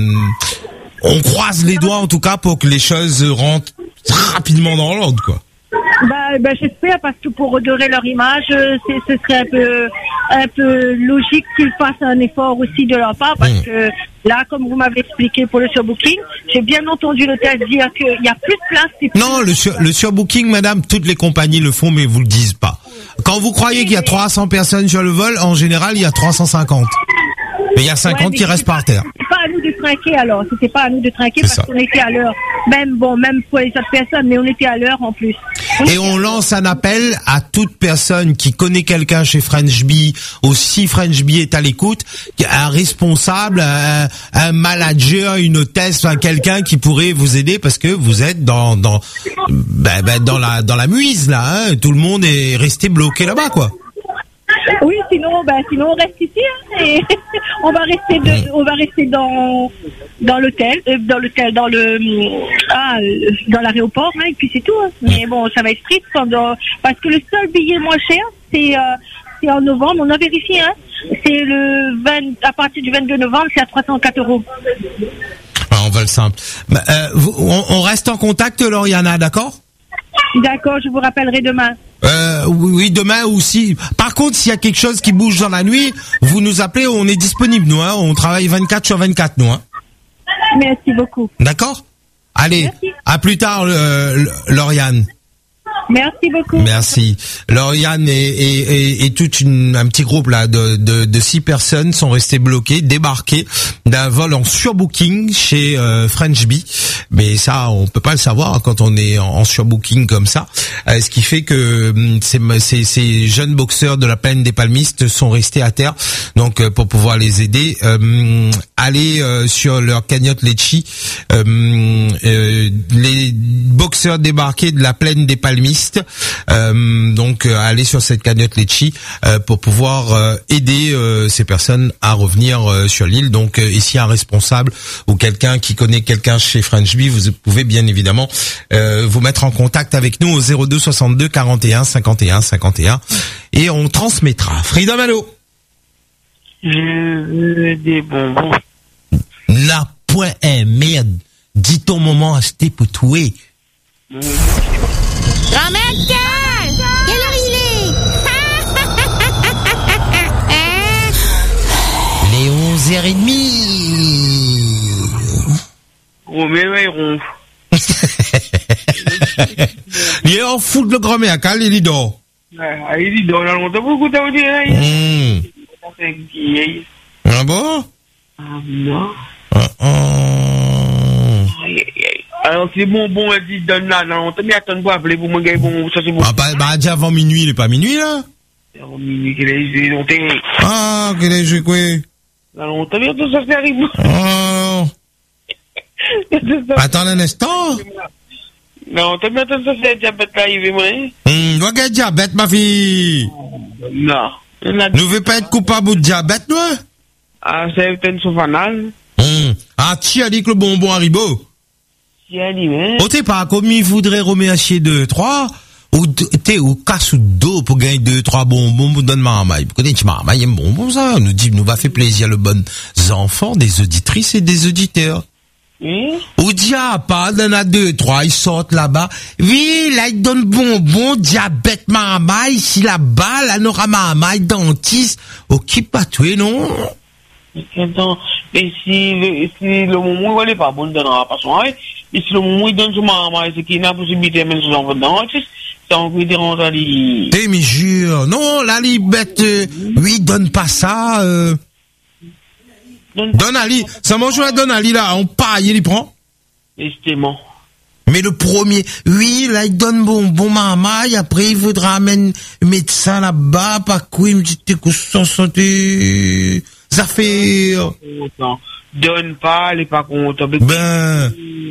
on croise les doigts en tout cas pour que les choses rentrent rapidement dans l'ordre, quoi. Bah, bah, j'espère, parce que pour redorer leur image, c'est, ce serait un peu, un peu logique qu'ils fassent un effort aussi de leur part, parce mmh. que là, comme vous m'avez expliqué pour le surbooking, j'ai bien entendu l'hôtel dire qu'il y a plus de place. Plus non, le, sur, le surbooking, madame, toutes les compagnies le font, mais vous le disent pas. Quand vous croyez qu'il y a trois cents personnes sur le vol, en général, il y a trois cent cinquante. Mais il y a cinquante ouais, qui restent par terre. C'était pas à nous de trinquer alors. C'était pas à nous de trinquer c'est parce ça. Qu'on était à l'heure. Même bon, même pour les autres personnes, mais on était à l'heure en plus. On Et on lance un appel à toute personne qui connaît quelqu'un chez French Bee, ou si French Bee est à l'écoute, un responsable, un, un manager, une hôtesse, enfin quelqu'un qui pourrait vous aider parce que vous êtes dans dans ben, ben, dans la dans la muise là. Hein. Tout le monde est resté bloqué là-bas, quoi. Oui, sinon, ben, sinon on reste ici, hein, et on va rester, de, on va rester dans dans l'hôtel, euh, dans l'hôtel, dans le, ah, dans l'aéroport, hein, et puis c'est tout. Hein. Mais bon, ça va être triste pendant, parce que le seul billet moins cher, c'est, euh, c'est en novembre. On a vérifié, hein. C'est le vingt, à partir du vingt-deux novembre, c'est à trois cent quatre euros. Ah, on va le simple. Bah, euh, on, on reste en contact, Lauriana, d'accord? D'accord, je vous rappellerai demain. Euh, oui, demain aussi. Par contre, s'il y a quelque chose qui bouge dans la nuit, vous nous appelez, on est disponible, nous, hein. On travaille vingt-quatre sur vingt-quatre, nous, hein. Merci beaucoup. D'accord? Allez, merci. À plus tard, euh, Lauriane. Merci beaucoup. Merci. Lauriane et, et, et, et tout une, un petit groupe là de, de, de six personnes sont restés bloqués, débarqués d'un vol en surbooking chez euh, French Bee. Mais ça, on peut pas le savoir quand on est en, en surbooking comme ça. Euh, ce qui fait que ces, ces, ces jeunes boxeurs de la plaine des Palmistes sont restés à terre. Donc, euh, pour pouvoir les aider, euh, allez euh, sur leur cagnotte Litchi. Euh, euh, les boxeurs débarqués de la plaine des Palmistes. Euh, donc euh, allez sur cette cagnotte Litchi euh, pour pouvoir euh, aider euh, ces personnes à revenir euh, sur l'île. Donc euh, ici un responsable ou quelqu'un qui connaît quelqu'un chez French Bee, vous pouvez bien évidemment euh, vous mettre en contact avec nous au zéro deux soixante-deux quarante et un cinquante et un cinquante et un et on transmettra. Freedom, allô. Je veux des bonbons. La point est merde. Dis ton moment acheté pour tuer. Grand-mère, quelle heure il est? Les onze heures trente. Oh, mais ouais, ronfle. Il est en fou de le grand-mère, car il dort. Ah, il dort, là, on t'a beaucoup t'as dit, hein? Ah bon? Ah, non. Ah, ah. Aïe, aïe, aïe. Alors, c'est bon, bon, elle dit, donne là, non, t'as mis attendre pour appeler pour me gagner, bon, ça c'est bon. Ah, bah, bah, déjà avant minuit, il est pas minuit, là? Avant minuit, qu'il est, on t'est. Ah, qu'il est joué, quoi? Alors, t'as vu, tout ça, c'est arrivé. Oh. Attends un instant. Non, t'as bien tout ça, c'est diabète arrivé, moi. Hum, doit gagner diabète, ma fille. Non. Nous veut pas être coupable de diabète, toi? Ah, c'est une sofanale. Hum. Ah, tu as dit que le bonbon arrive. Tu as dit, mais. Oh, t'es pas comme il voudrait remercier deux, trois, ou t'es au casse ou dos pour gagner deux, trois bonbons pour donner ma maille. Pour connaître ma maille, un bonbon, ça, nous dit, nous va faire plaisir le bon enfants, des auditrices et des auditeurs. Oui. Ou dia pas, il y en a deux, trois, ils sortent là-bas. Oui, là, ils donnent bonbon, diabète, ma maille, ici là-bas, là, n'aura ma maille, dentiste. Ok, pas tuer, non? Attends, mais si le, si le moment où elle est pas bonne, donnera pas son arrêt. Et si le moment où il donne son maman, c'est qu'il n'a pas possibilité de mettre son enfant dans le dentiste, c'est en quoi dérange à lui. Eh, mais jure, non, là, les bêtes, euh, oui, donne pas ça, euh. Donne Ali, ça mange la donne Ali, là, on paille, il y prend. Justement. Mais le premier, oui, là, il donne bonbon maman, et après, il voudra amener un médecin là-bas, pas quoi, il me dit, t'es sans santé, ça fait... Donne pas, elle est pas contente. Ben...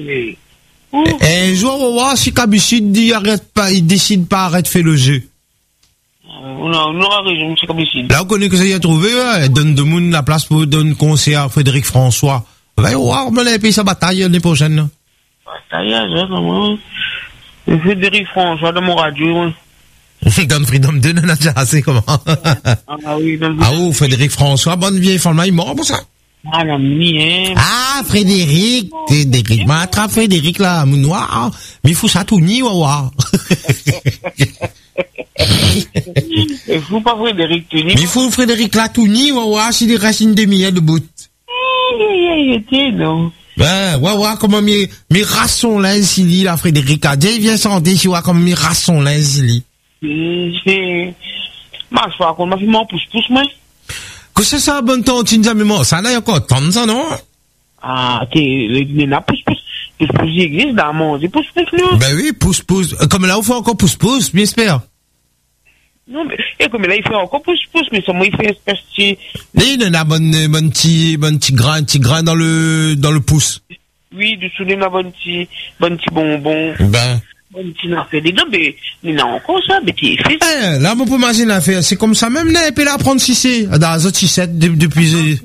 Un jour, on va voir si Kabisside dit, arrête pas, il décide pas, arrête, fait le jeu. On a, on aura raison, monsieur Kabisside. Là, on connaît que ça y a trouvé, ouais, donne de monde la place pour donner conseil à Frédéric François. Va voir, on a payé sa bataille l'année prochaine. Bataille, ça, comment? Frédéric François, de mon radio, Donne Freedom deux, on a déjà assez, comment? Ah oui, donne Ah oh, Frédéric François, bonne vieille femme, il est mort pour ça. Ah, la mie, hein. Ah, Frédéric, Frédéric, m'attrape Frédéric, là, mon noir, mais il faut ça tout ni, wawa. Il faut pas Frédéric Touni. Mais il faut Frédéric là tout ni, wawa, si les racines de miel de bout. Il était, non. Ben, wawa, comment mes, mes raçons là, ici, là, Frédéric, a dit, viens sentir, tu vois, comme mes raçons là, ici. C'est, ma soeur, qu'on m'a fait mon pouce-pouce, moi. Que c'est ça, bon temps, tu nous as ça, là, il y a encore tant de ça, non? Ah, t'es, il y a pouce-pouce. Pouce-pouce, il existe dans le monde, c'est pouce-pouce, non? Ben oui, pouce-pouce. Comme là, on fait encore pouce-pouce, bien espère. Non, mais, et comme là, il fait encore pouce-pouce, mais ça, moi, il fait espèce de... Il y en a bon, bon petit, bon petit grain, petit grain dans le, dans le pouce. Oui, dessous, il y en a bon petit, bon petit bonbon. Ben. Bon petit affaire. Des deux, mais, il y en a encore ça, mais tu es fait. Eh, là, on peut imaginer l'affaire. C'est comme ça, même là, et puis là, prendre six C. Dans les autres six sept, depuis,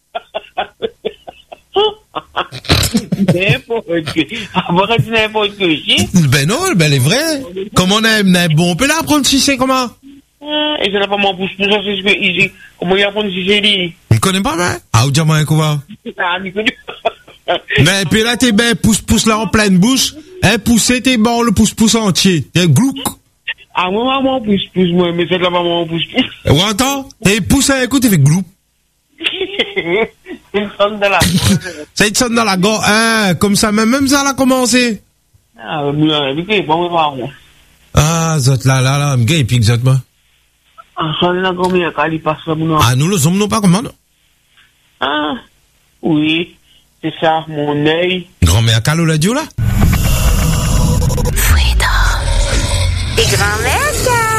N'importe que. Avoir dit n'importe que, si. Ben non, ben, elle est vraie. Comment on aime, bon, on peut là, prendre six C, comment? Et ça n'a pas mon pouce-pouce, ça, c'est ce que, il dit, comment il apprend si c'est lui? Il connaît pas, mais? Ah, ou dire, moi, quoi? Ah, il connaît pas. Mais, puis là, t'es ben, pouce-pouce là en pleine bouche. Hein, pousser, t'es bon, le pouce-pouce entier. T'es glouc. Ah, moi, mon pouce-pouce, moi, mais c'est là, mon pouce-pouce. Ou attends, t'es poussé à écouter, t'es fait gloup. C'est une sonne de la gorge. C'est une sonne dans la gorge, hein, comme ça, même, même ça, elle a commencé. Ah, mais, mais, bon, bon, bon. Ah, zot, là, là, là, m'gay, et puis, zot, moi. Ah, ça, là, combien, quand il passe là, mon. Ah, nous, le sommes, non, pas comment, non? Ah, oui. C'est ça, mon œil. Grand-mère Calo la dio là? Freedom. Et grand-mère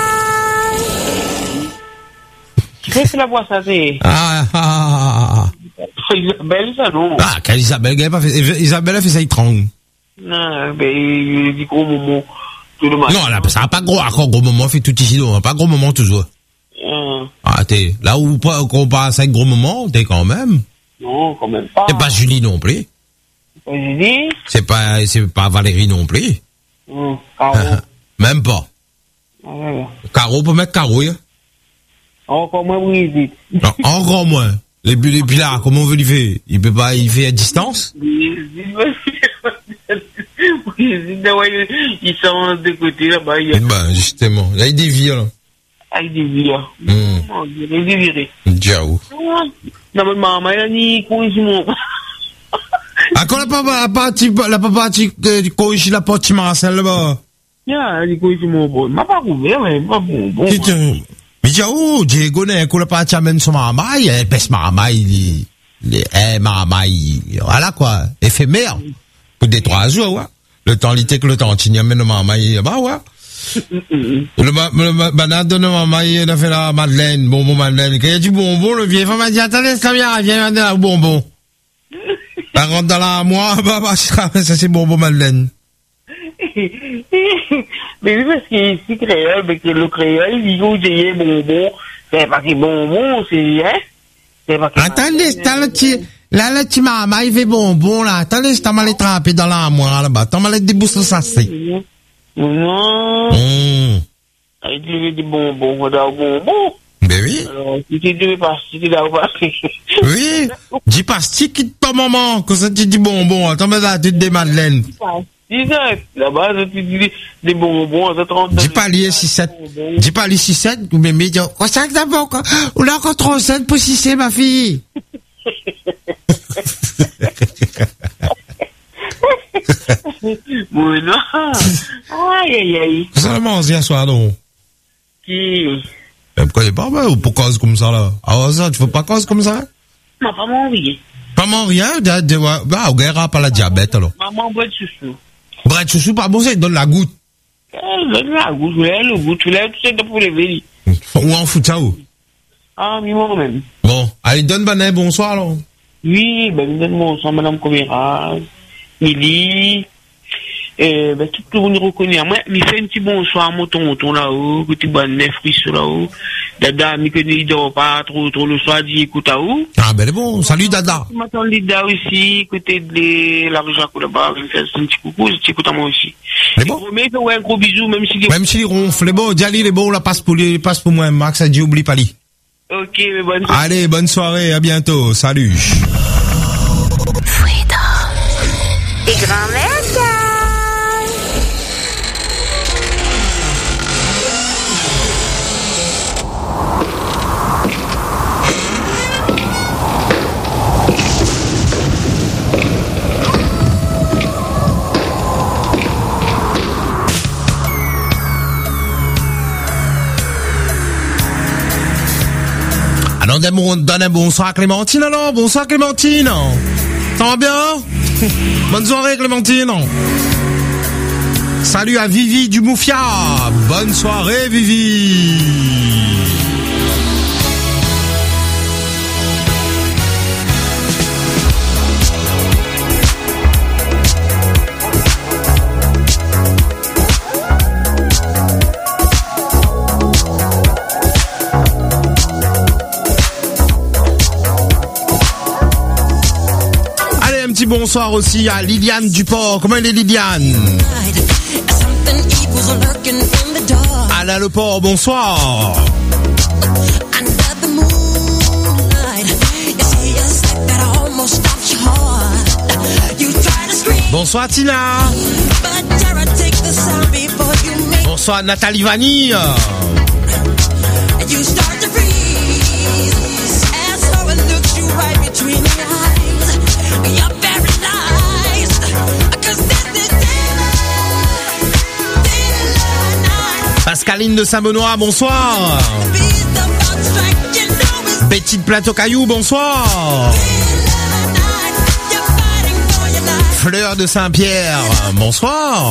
Qu'est-ce que la voix ça c'est? Ah, ah, ah, ah. Isabelle, ça non? Ah, quand Isabelle, elle a pas fait, Isabelle a fait ça, il tremble. Non, ben, il dit gros moment. Tout le non, là, ça n'a pas gros, encore gros moment, fait tout ici, non, pas gros moment toujours. Hum. Ah, t'es, là où on passe avec gros moment, t'es quand même. Non, quand même pas. C'est pas Julie non plus. Pas Julie? C'est pas, c'est pas Valérie non plus. Hum, Caro. Même pas. Ah, ouais. Caro peut mettre Caro, hein. Encore moins Brigitte. Non, encore moins. Et puis, et puis là, comment on veut lui faire? Il peut pas, il fait à distance? Ils sont de côté là-bas. Ben, justement. Là, il dévie, là. Ah, il dévie, là. Hum. Il dévie. Ciao. Non, mais maman, elle a ni corrigement. Ah, quand la papa, la partie, la papa, tu corriges la porte, tu Marcel, là-bas. Ya, elle a corrigement bon. M'a pas couvert, mais pas bon, bon. Mais ciao, Diego, n'est, qu'on la partie amène son maman, il pèse maman, il, il, eh, maman, il, voilà, quoi, éphémère. Pour des trois jours, ouais. Le temps l'été que le temps, tu n'y amènes le maman, bah ouais. Le banane de maman, il a fait la madeleine, bonbon madeleine. Quand il y a du bonbon, le vieil femme m'a dit, attendez, ça vient, viens, viens, un bonbon. Elle rentre dans la moi, bah, bah, ça c'est bonbon madeleine. Mais oui, parce que ici, créole, mais que le créole, il dit que j'ai bonbon, c'est pas que bonbon, c'est, hein? C'est pas que. Attendez, c'est le petit, là, le petit maman, il fait bonbon, là. Attendez, c'est mal trempé dans la moi, là-bas. T'as mal déboussé ça, c'est. Non. Mmh. Il dit des bonbons, on a bonbon. Ben oui. Alors, si tu devais pas, si tu dois pas. Oui. Dis pas, si quitte ton maman, que ça tu dis bonbon, attends, mais là, tu te dis madeleine. Dis ça, là-bas, tu dis des bonbons, ça trente. Dis pas lié six sept. Dis pas lié six sept, ou même, dis, quoi, ça que d'abord, quoi. Ou là, encore trente-sept pour six sept, ma fille. Oui, non. Aïe, aïe, aïe. Ça le mange hier soir, non? Qui? Elle me connaît pas, ben, ou pour cause comme ça, là? Ah, ça, tu veux pas cause comme ça? Non, pas mon rien. Pas mon rien, de, de, bah, au gars, pas la diabète, alors. Maman, boit de chouchou. Boit de chouchou, pas bon, c'est, donne la goutte. Eh, donne la goutte, je l'ai, le goût, tu l'as, tu sais, pour les vélis. Ou en fout ça, où? Ah, mais moi-même. Bon, allez, donne Banet, bonsoir, alors. Oui, ben, donne bonsoir, madame Coméras, Milly. Euh, ben, tout le monde reconnaît. Moi, il fait un petit bonsoir à mon tonton là-haut, petit bon neuf ruisseau là-haut. Dada, mi connaît, il dort pas trop, trop le soir, dit, écoute, à où? Ah, ben, bon, salut, Dada. Je m'attends Lida aussi, côté de la rue Jacques là-bas, je me fais un petit coucou, je t'écoute à moi aussi. C'est bon? Mais, ouais, un gros bisou, même si... Même s'il ronfle, les bon, Diali, les bon, la passe pour lui, passe pour moi, Max, a dit, oublie pas lui. Ok, mais bonne soirée. Allez, bonne soirée, à bientôt, salut. Et grand-mère, Alors, donne un bonsoir à Clémentine, alors. Bonsoir, Clémentine. Ça va bien? Bonne soirée, Clémentine. Salut à Vivi du Moufia. Bonne soirée, Vivi. Petit bonsoir aussi à Liliane Duport. Comment elle est, Liliane? Alain Leport, bonsoir. Bonsoir Tina. Bonsoir Nathalie Vanille. Pascaline de Saint-Benoît, bonsoir. Betty de Plateau-Caillou, bonsoir. Fleur de Saint-Pierre, bonsoir.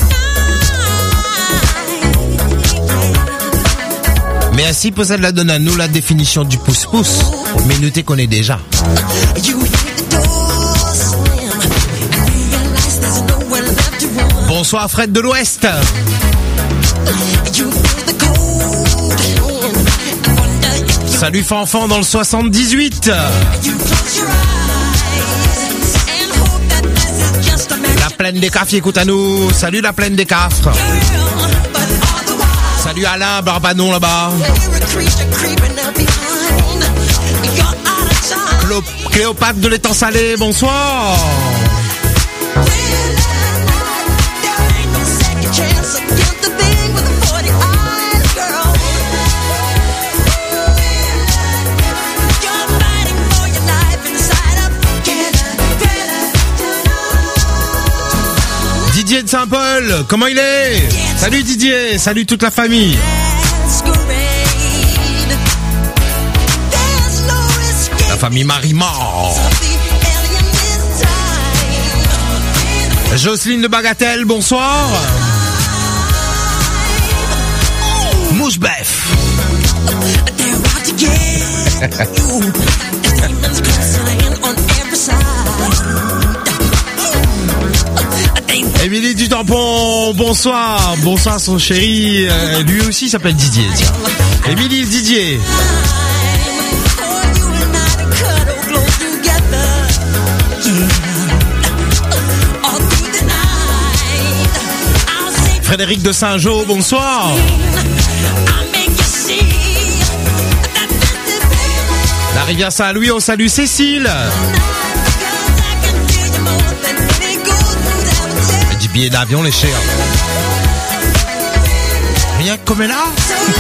Merci pour celle-là, donne à nous la définition du pouce-pouce. Mais nous te connais déjà. Bonsoir Fred de l'Ouest. Salut Fanfan dans le soixante-dix-huit. La plaine des Cafres, écoute à nous. Salut la plaine des Cafres. Salut Alain Barbanon là-bas. Clé- Cléopâtre de l'étang salé, bonsoir. Didier de Saint-Paul, comment il est? Salut Didier, salut toute la famille. La famille Marimar. Jocelyne de Bagatelle, bonsoir. Mouchbef. Émilie du Tampon, bonsoir. Bonsoir son chéri. Euh, lui aussi s'appelle Didier, tiens. Émilie Didier. Frédéric de Saint-Jean, bonsoir. La rivière Saint-Louis, on salue Cécile. Du billet d'avion, les chers. Rien que comme elle a.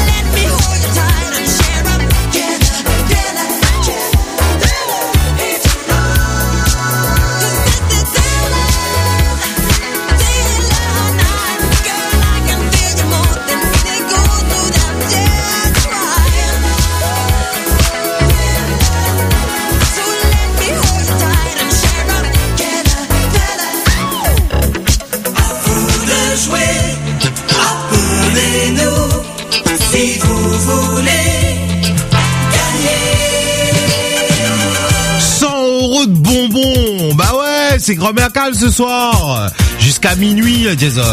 C'est grand-mère calme ce soir. Jusqu'à minuit, Jason.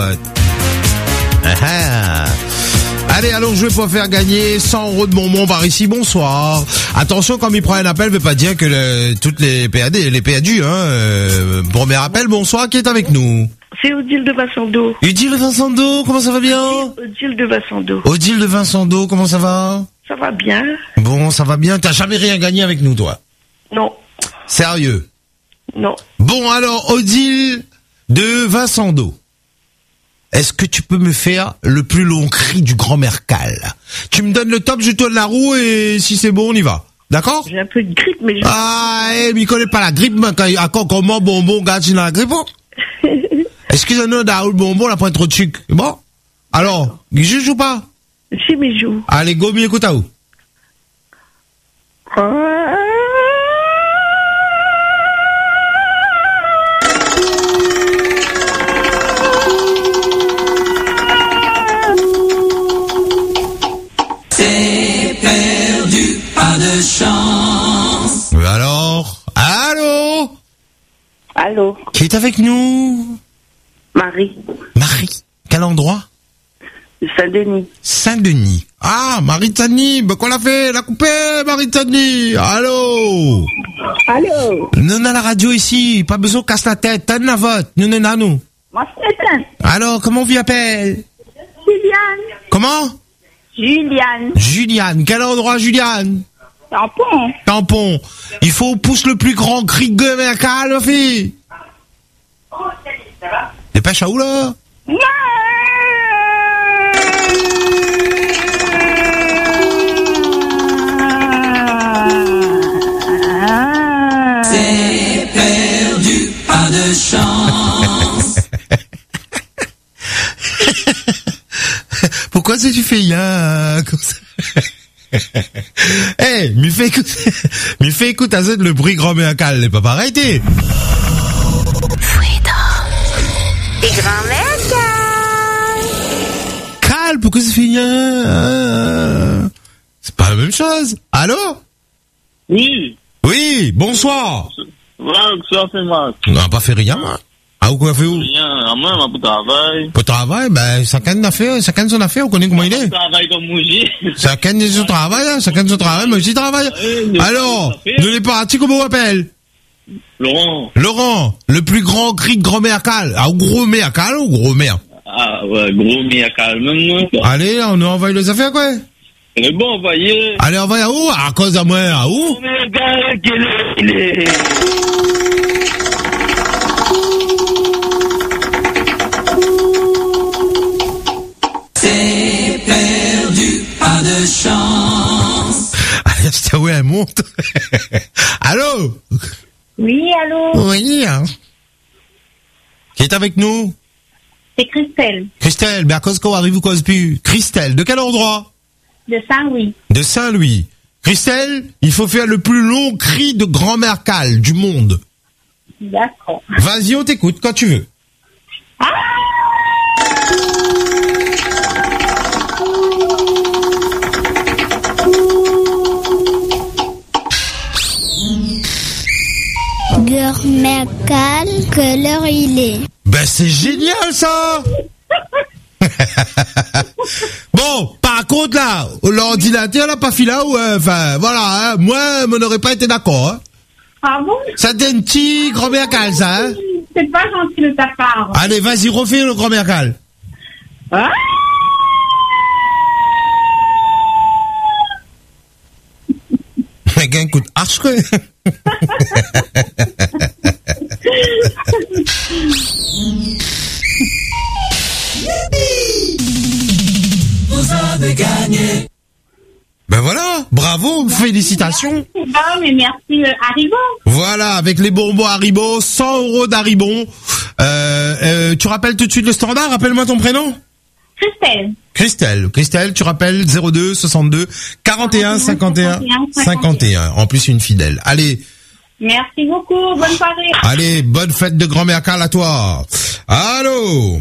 Ah. Allez, allons jouer pour faire gagner cent euros de bonbons par ici. Bonsoir. Attention, quand il prend un appel, veut pas dire que le, toutes les P A D, les P A D, hein. Euh, premier appel, bonsoir, qui est avec nous? C'est Odile de Vincendo. Odile de Vincendo, comment ça va bien? Odile de Vincendo. Odile de Vincendo, comment ça va? Ça va bien. Bon, ça va bien. T'as jamais rien gagné avec nous, toi? Non. Sérieux? Non. Bon, alors, Odile de Vincendo, est-ce que tu peux me faire le plus long cri du grand Mercal? Tu me donnes le top, je tourne la roue et si c'est bon, on y va. D'accord? J'ai un peu de grippe, mais je... Ah, eh, mais il connaît pas la grippe, mais quand il y a comment bonbon, gars, tu n'as la grippe, hein? Excusez-nous d'avoir le bonbon, la pointe trop de sucre. Bon? Alors, il joue ou pas? Si, mais je joue. Allez, Gomi, écoute à où? De chance. Alors, allô? Allô? Qui est avec nous? Marie. Marie. Quel endroit? Saint-Denis. Saint-Denis. Ah, Marie de Saint-Denis. Ben, qu'on l'a fait? La coupé, Marie de Saint-Denis. Allô? Allô? Nous, on a la radio ici. Pas besoin de casse la tête. T'as la vote. Nous, nous, nous. Moi, c'est alors, comment vous appelle? Juliane. Comment? Juliane. Juliane. Quel endroit, Juliane? Tampon. Tampon. Il faut pousse le plus grand cri de Mercal, ma fille. Dépêche à où, là? C'est perdu, pas de chance. Pourquoi est-ce que tu fais ya comme ça? Eh, hey, m'y fais écouter, m'y fais écouter à le bruit grand-mère calme, n'est pas pareil, t'es. Et grand-mère calme. Calme, pourquoi c'est fini? C'est pas la même chose. Allô? Oui. Oui, bonsoir. Ouais, ça fait mal. On n'a pas fait rien, hein? Ah, ou quoi fait où? Rien, à moi, ma pour travail. Pour travail, ben, chacun affaire, chacun son affaire, on connaît comment il est. Travail comme Mouji. Chacun son travail, hein, chacun son travail, moi aussi travaille. Alors, nous les partis, comment on appelle? Laurent. Laurent, le plus grand cri de grand-mère calme. Ah, gros mère calme ou gros mère? Ah, ouais, gros mère calme. Allez, on envoie les affaires, quoi. C'est bon, envoyez. Allez, envoie à où? À cause de moi, à où? Oh, mais gars, qu'il est. C'est perdu, pas de chance. Allez, je t'avoue, elle monte. Allô? Oui, allô? Oui, hein. Qui est avec nous? C'est Christelle. Christelle, mais à cause qu'on arrive ou cause plus? Christelle, de quel endroit? De Saint-Louis. De Saint-Louis. Christelle, il faut faire le plus long cri de grand-mère calme du monde. D'accord. Vas-y, on t'écoute quand tu veux. Gormercal, quelle heure il est? Ben c'est génial ça. Bon, par contre là, l'ordinateur là pas filé ou enfin voilà, hein, moi je n'aurais pas été d'accord. Hein. Ah bon? Ça donne un petit grand-mère cal ça. Hein. C'est pas gentil de ta part. Allez, vas-y, refais le grand-mère cal. Ah Un coup de arche quoi. Vous avez gagné. Ben voilà, bravo, félicitations. Bon, mais merci euh, Haribo. Voilà, avec les bonbons Haribo, cent euros d'Haribo. Euh, euh, tu rappelles tout de suite le standard, rappelle-moi ton prénom. Christelle. Christelle, Christelle, tu rappelles zéro deux soixante-deux quarante et un cinquante et un cinquante et un. En plus une fidèle. Allez. Merci beaucoup, bonne soirée. Allez, bonne fête de grand-mère Carl à toi. Allô.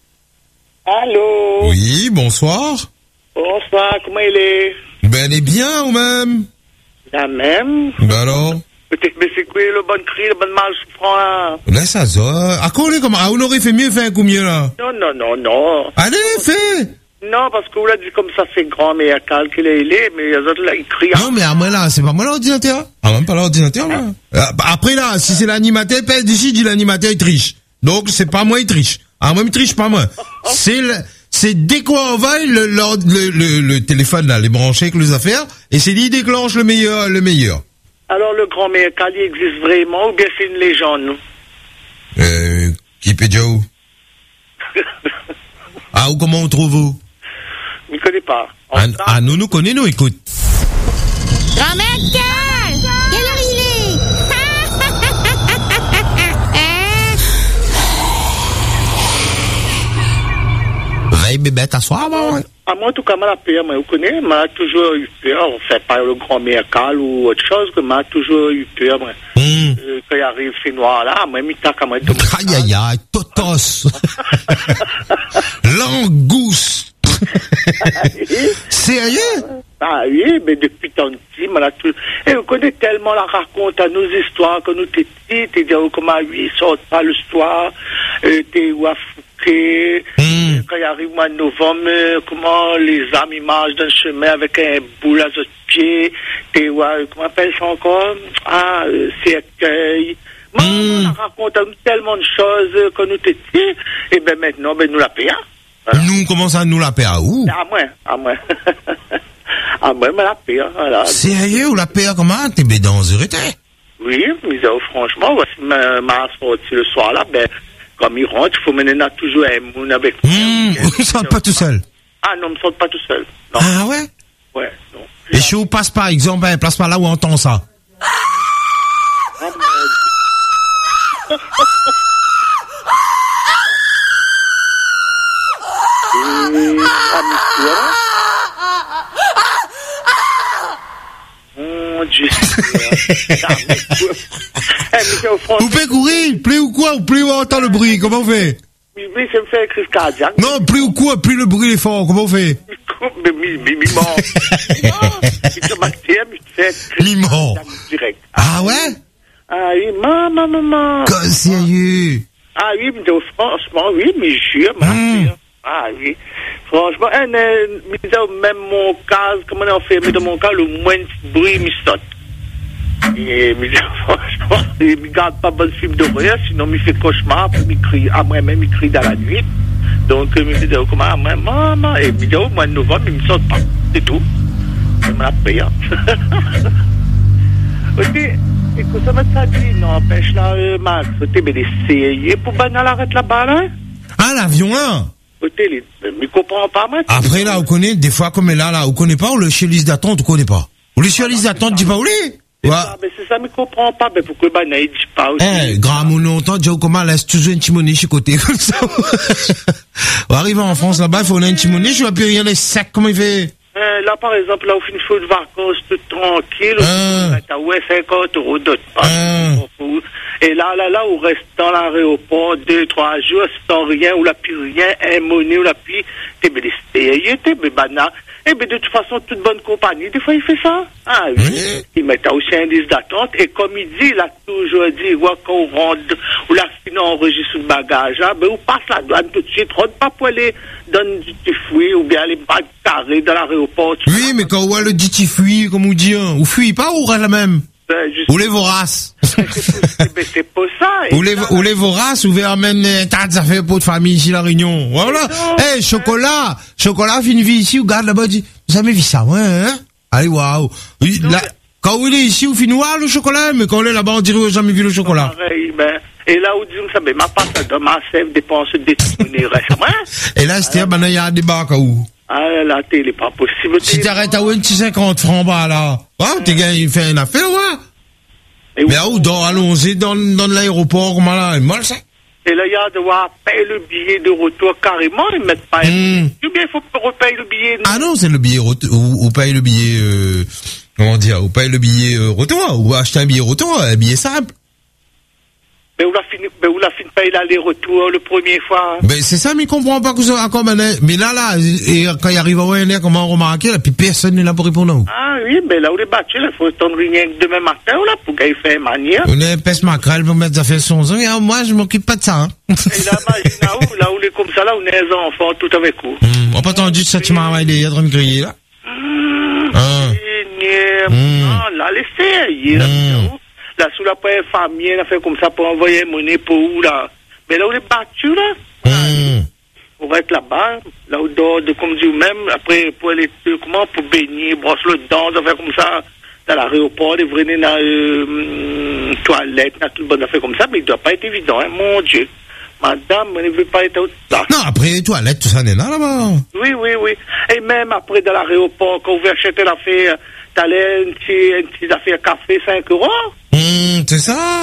Allô. Oui, bonsoir. Bonsoir, comment il est? Ben, elle est bien ou même? La même. Ben alors? Peut-être, mais c'est quoi le bon cri, le bon mal souffrant là? Laisse ça, ça. À quoi on est comme, ah, on aurait fait mieux, fait un coup mieux là? Non, non, non, non. Allez, fais! Non, parce que vous l'avez dit comme ça, c'est grand, mais il y a Carl qu'il est, il est, mais les autres là, ils crient. Non, mais à moi là, c'est pas moi l'ordinateur. Ah, même pas l'ordinateur, là. Après là, si c'est l'animateur, pèse d'ici, dit l'animateur, il triche. Donc, c'est pas moi, il triche. Ah, moi, il triche pas moi. C'est le, c'est dès qu'on envoie le, le, le, le téléphone là, les brancher avec les affaires, et c'est lui qui déclenche le meilleur, le meilleur. Alors, le grand mère Carl, il existe vraiment, ou bien c'est une légende, nous? Euh, qui peut dire où? Ah, ou comment on trouve où? Je ne connais pas. Ah, ah, nous, nous connaissons, nous, écoute. Grand-mère Carl, quelle heure il est? Veille, bébé, t'asseoir, moi. Ah, moi, en tout cas, moi, la peur, moi, vous connaissez, moi, toujours eu peur, on fait pas le grand mère Carl ou autre chose, que moi, toujours eu peur, moi. Mm. Euh, quand il arrive ces noirs là, moi, il t'a quand même. Aïe, aïe, aïe, totos. Langouste. Sérieux? Ah oui, mais depuis tant de temps, on a tout... Et on connaît tellement la raconte à nos histoires, quand nous t'es petits, t'es dit, comment oui, sort pas le soir, euh, t'es où à Fouquet, mm. Quand il arrive au mois de novembre, comment les âmes, ils marchent dans le chemin avec un boule à votre pied, t'es où à, comment on appelle ça encore? Ah, euh, c'est accueil. Mm. On raconte à nous tellement de choses, quand nous t'es petits, et ben maintenant, ben nous la payons. Voilà. Nous, comment ça, nous la paix à où? À moi, à moi. À moi, mais la paix, voilà. Sérieux, ou la paix, comment? T'es bédant en zérité? Oui, mais euh, franchement, voici ma, ma sortie le soir là, ben, comme il rentre, il faut mener là toujours un monde avec moi. Mmh, vous ne sortez pas tout seul? Ah non, je ne sorte pas tout seul. Non. Ah ouais? Ouais, non. Et si on passe par exemple, un place par là où on entend ça? Ah, mon Dieu. Mon Dieu. Vous pouvez courir, plus ou quoi, plus on entend le bruit, comment on fait? Oui, ça me fait une crise cardiaque. Non, plus ou quoi, plus le bruit est fort, comment on fait? Mais mi, mi, mi, mort. Mi, mort. Ah ouais? Ah oui, maman, maman. Sérieux? Ah oui, mais franchement, oui, mais jure, mmh. Ah oui. Franchement, hein, même mon cas, comment on fait, mais dans mon cas, le moins de bruit, il saute. Et, mais, franchement, il ne garde pas bon film d'horreur, sinon il fait cauchemar, puis il crie, à moi-même, il crie dans la nuit. Donc, il me dit, comment, à moi, maman, et il au mois de novembre, il ne me saute pas. C'est tout. Je me la paye. Ok, écoute, ça va te dire, non, pêche là, euh, Max, ok, mais les séries, pour banal arrête là-bas, là? Ah, l'avion là? Écoutez, mais je comprends pas, moi. Après, là, on connaît, des fois, comme là, là, on connaît pas, ou le chez liste d'attente, on connaît pas. Ou le chez liste d'attente, dis pas où les? C'est ça, mais c'est ça, mais je comprends pas, mais pourquoi, bah, il dit pas aussi. Eh, grand mon longtemps, déjà, comment, laisse toujours une timonie chez côté, comme ça. On arrive en France, là-bas, il faut une timonie, je vois plus rien, les sacs, comment il fait? Euh, là, par exemple, là, au fin de fois de vacances, tout tranquille, euh. t'as ouais, cinquante euros d'autres. Euh. Et là, là, là, on reste dans l'aéroport deux, trois jours, sans rien, ou la plus rien, un monnaie, ou la plus, t'es bien essayé, t'es bien banal. Eh bien, de toute façon, toute bonne compagnie, des fois, il fait ça. Ah oui. oui. Il met aussi un indice d'attente. Et comme il dit, il a toujours dit, ouais, quand on rentre, ou la fin, on enregistre le bagage, hein, ben, on passe la douane tout de suite, rentre pas pour aller dans le duty free, ou bien aller pas carré dans l'aéroport. Oui, mais quand on voit le duty free, comme on dit, hein, ou fuit pas, ou reste la même? Ben, ou les voraces. Ben, c'est pas ça. Ou les, ou les voraces, ou vermène, t'as ça fait pour de famille ici, la Réunion. Voilà. Eh, hey, chocolat, chocolat, fait une vie ici, ou garde là-bas, dit, vous avez vu ça, ouais, hein? Allez, waouh. Oui, là, quand on est ici, on fait noir le chocolat, mais quand on est là-bas, on dirait, on n'a jamais vu le chocolat. Pareil, ben, et là, on dit, ça, ben, ma passe dans ma sève, dépense des reste, ouais. Et là, c'était, ben, il y a un débat, où? Ah, la télé, pas possible. Si t'arrêtes à un petit cinquante francs, bah, là. Ah, t'es gagné, il fait une affaire, ouais. Et mais où, dans, allons-y dans, dans l'aéroport, comment là, mal ça. Et là, il y a devoir payer le billet de retour carrément, ils mettent pas un. Ou bien il faut repayer le billet. Ah non, c'est le billet retour, ou, ou payer le billet, euh, comment dire, ou payer le billet euh, retour, ou acheter un billet retour, un billet simple. Mais où la fin, mais où la fin paye l'aller-retour le premier fois. Mais c'est ça, mais il comprend pas que ça, à comment, mais là, là, et quand il arrive à O N R, comment on remarque, là, puis personne n'est là pour répondre. Ah oui, mais là où les battus, là, faut attendre rien que demain matin, là, pour qu'il fasse manière. On est peste macrel pour mettre ça fait son ans, et moi, je m'occupe pas de ça, hein. Et là, imagine, là où, là où les comme ça, là, on est les enfants, tout avec vous. Hum, on n'a pas entendu ça, tu m'as il est en train de griller, là. Hum, ah. Non, là, laissez, hum. Là, sous la première famille, on a fait comme ça pour envoyer monnaie pour où, là. Mais là où les battus, là, mmh. on va être là-bas, là où dehors, de, comme dit même, après, pour aller, comment, pour baigner, brosse le dents, on a fait comme ça, dans l'aéroport, ils venaient dans, euh, toilette, dans tout le bon, on a fait comme ça, mais il doit pas être évident, hein, mon Dieu. Madame, on ne veut pas être là. Non, après les toilettes, tout ça n'est là, là-bas. Oui, oui, oui. Et même après, dans l'aéroport, quand vous achetez l'affaire, t'allais une petite, une petite affaire café, cinq euros. Mmh, c'est ça.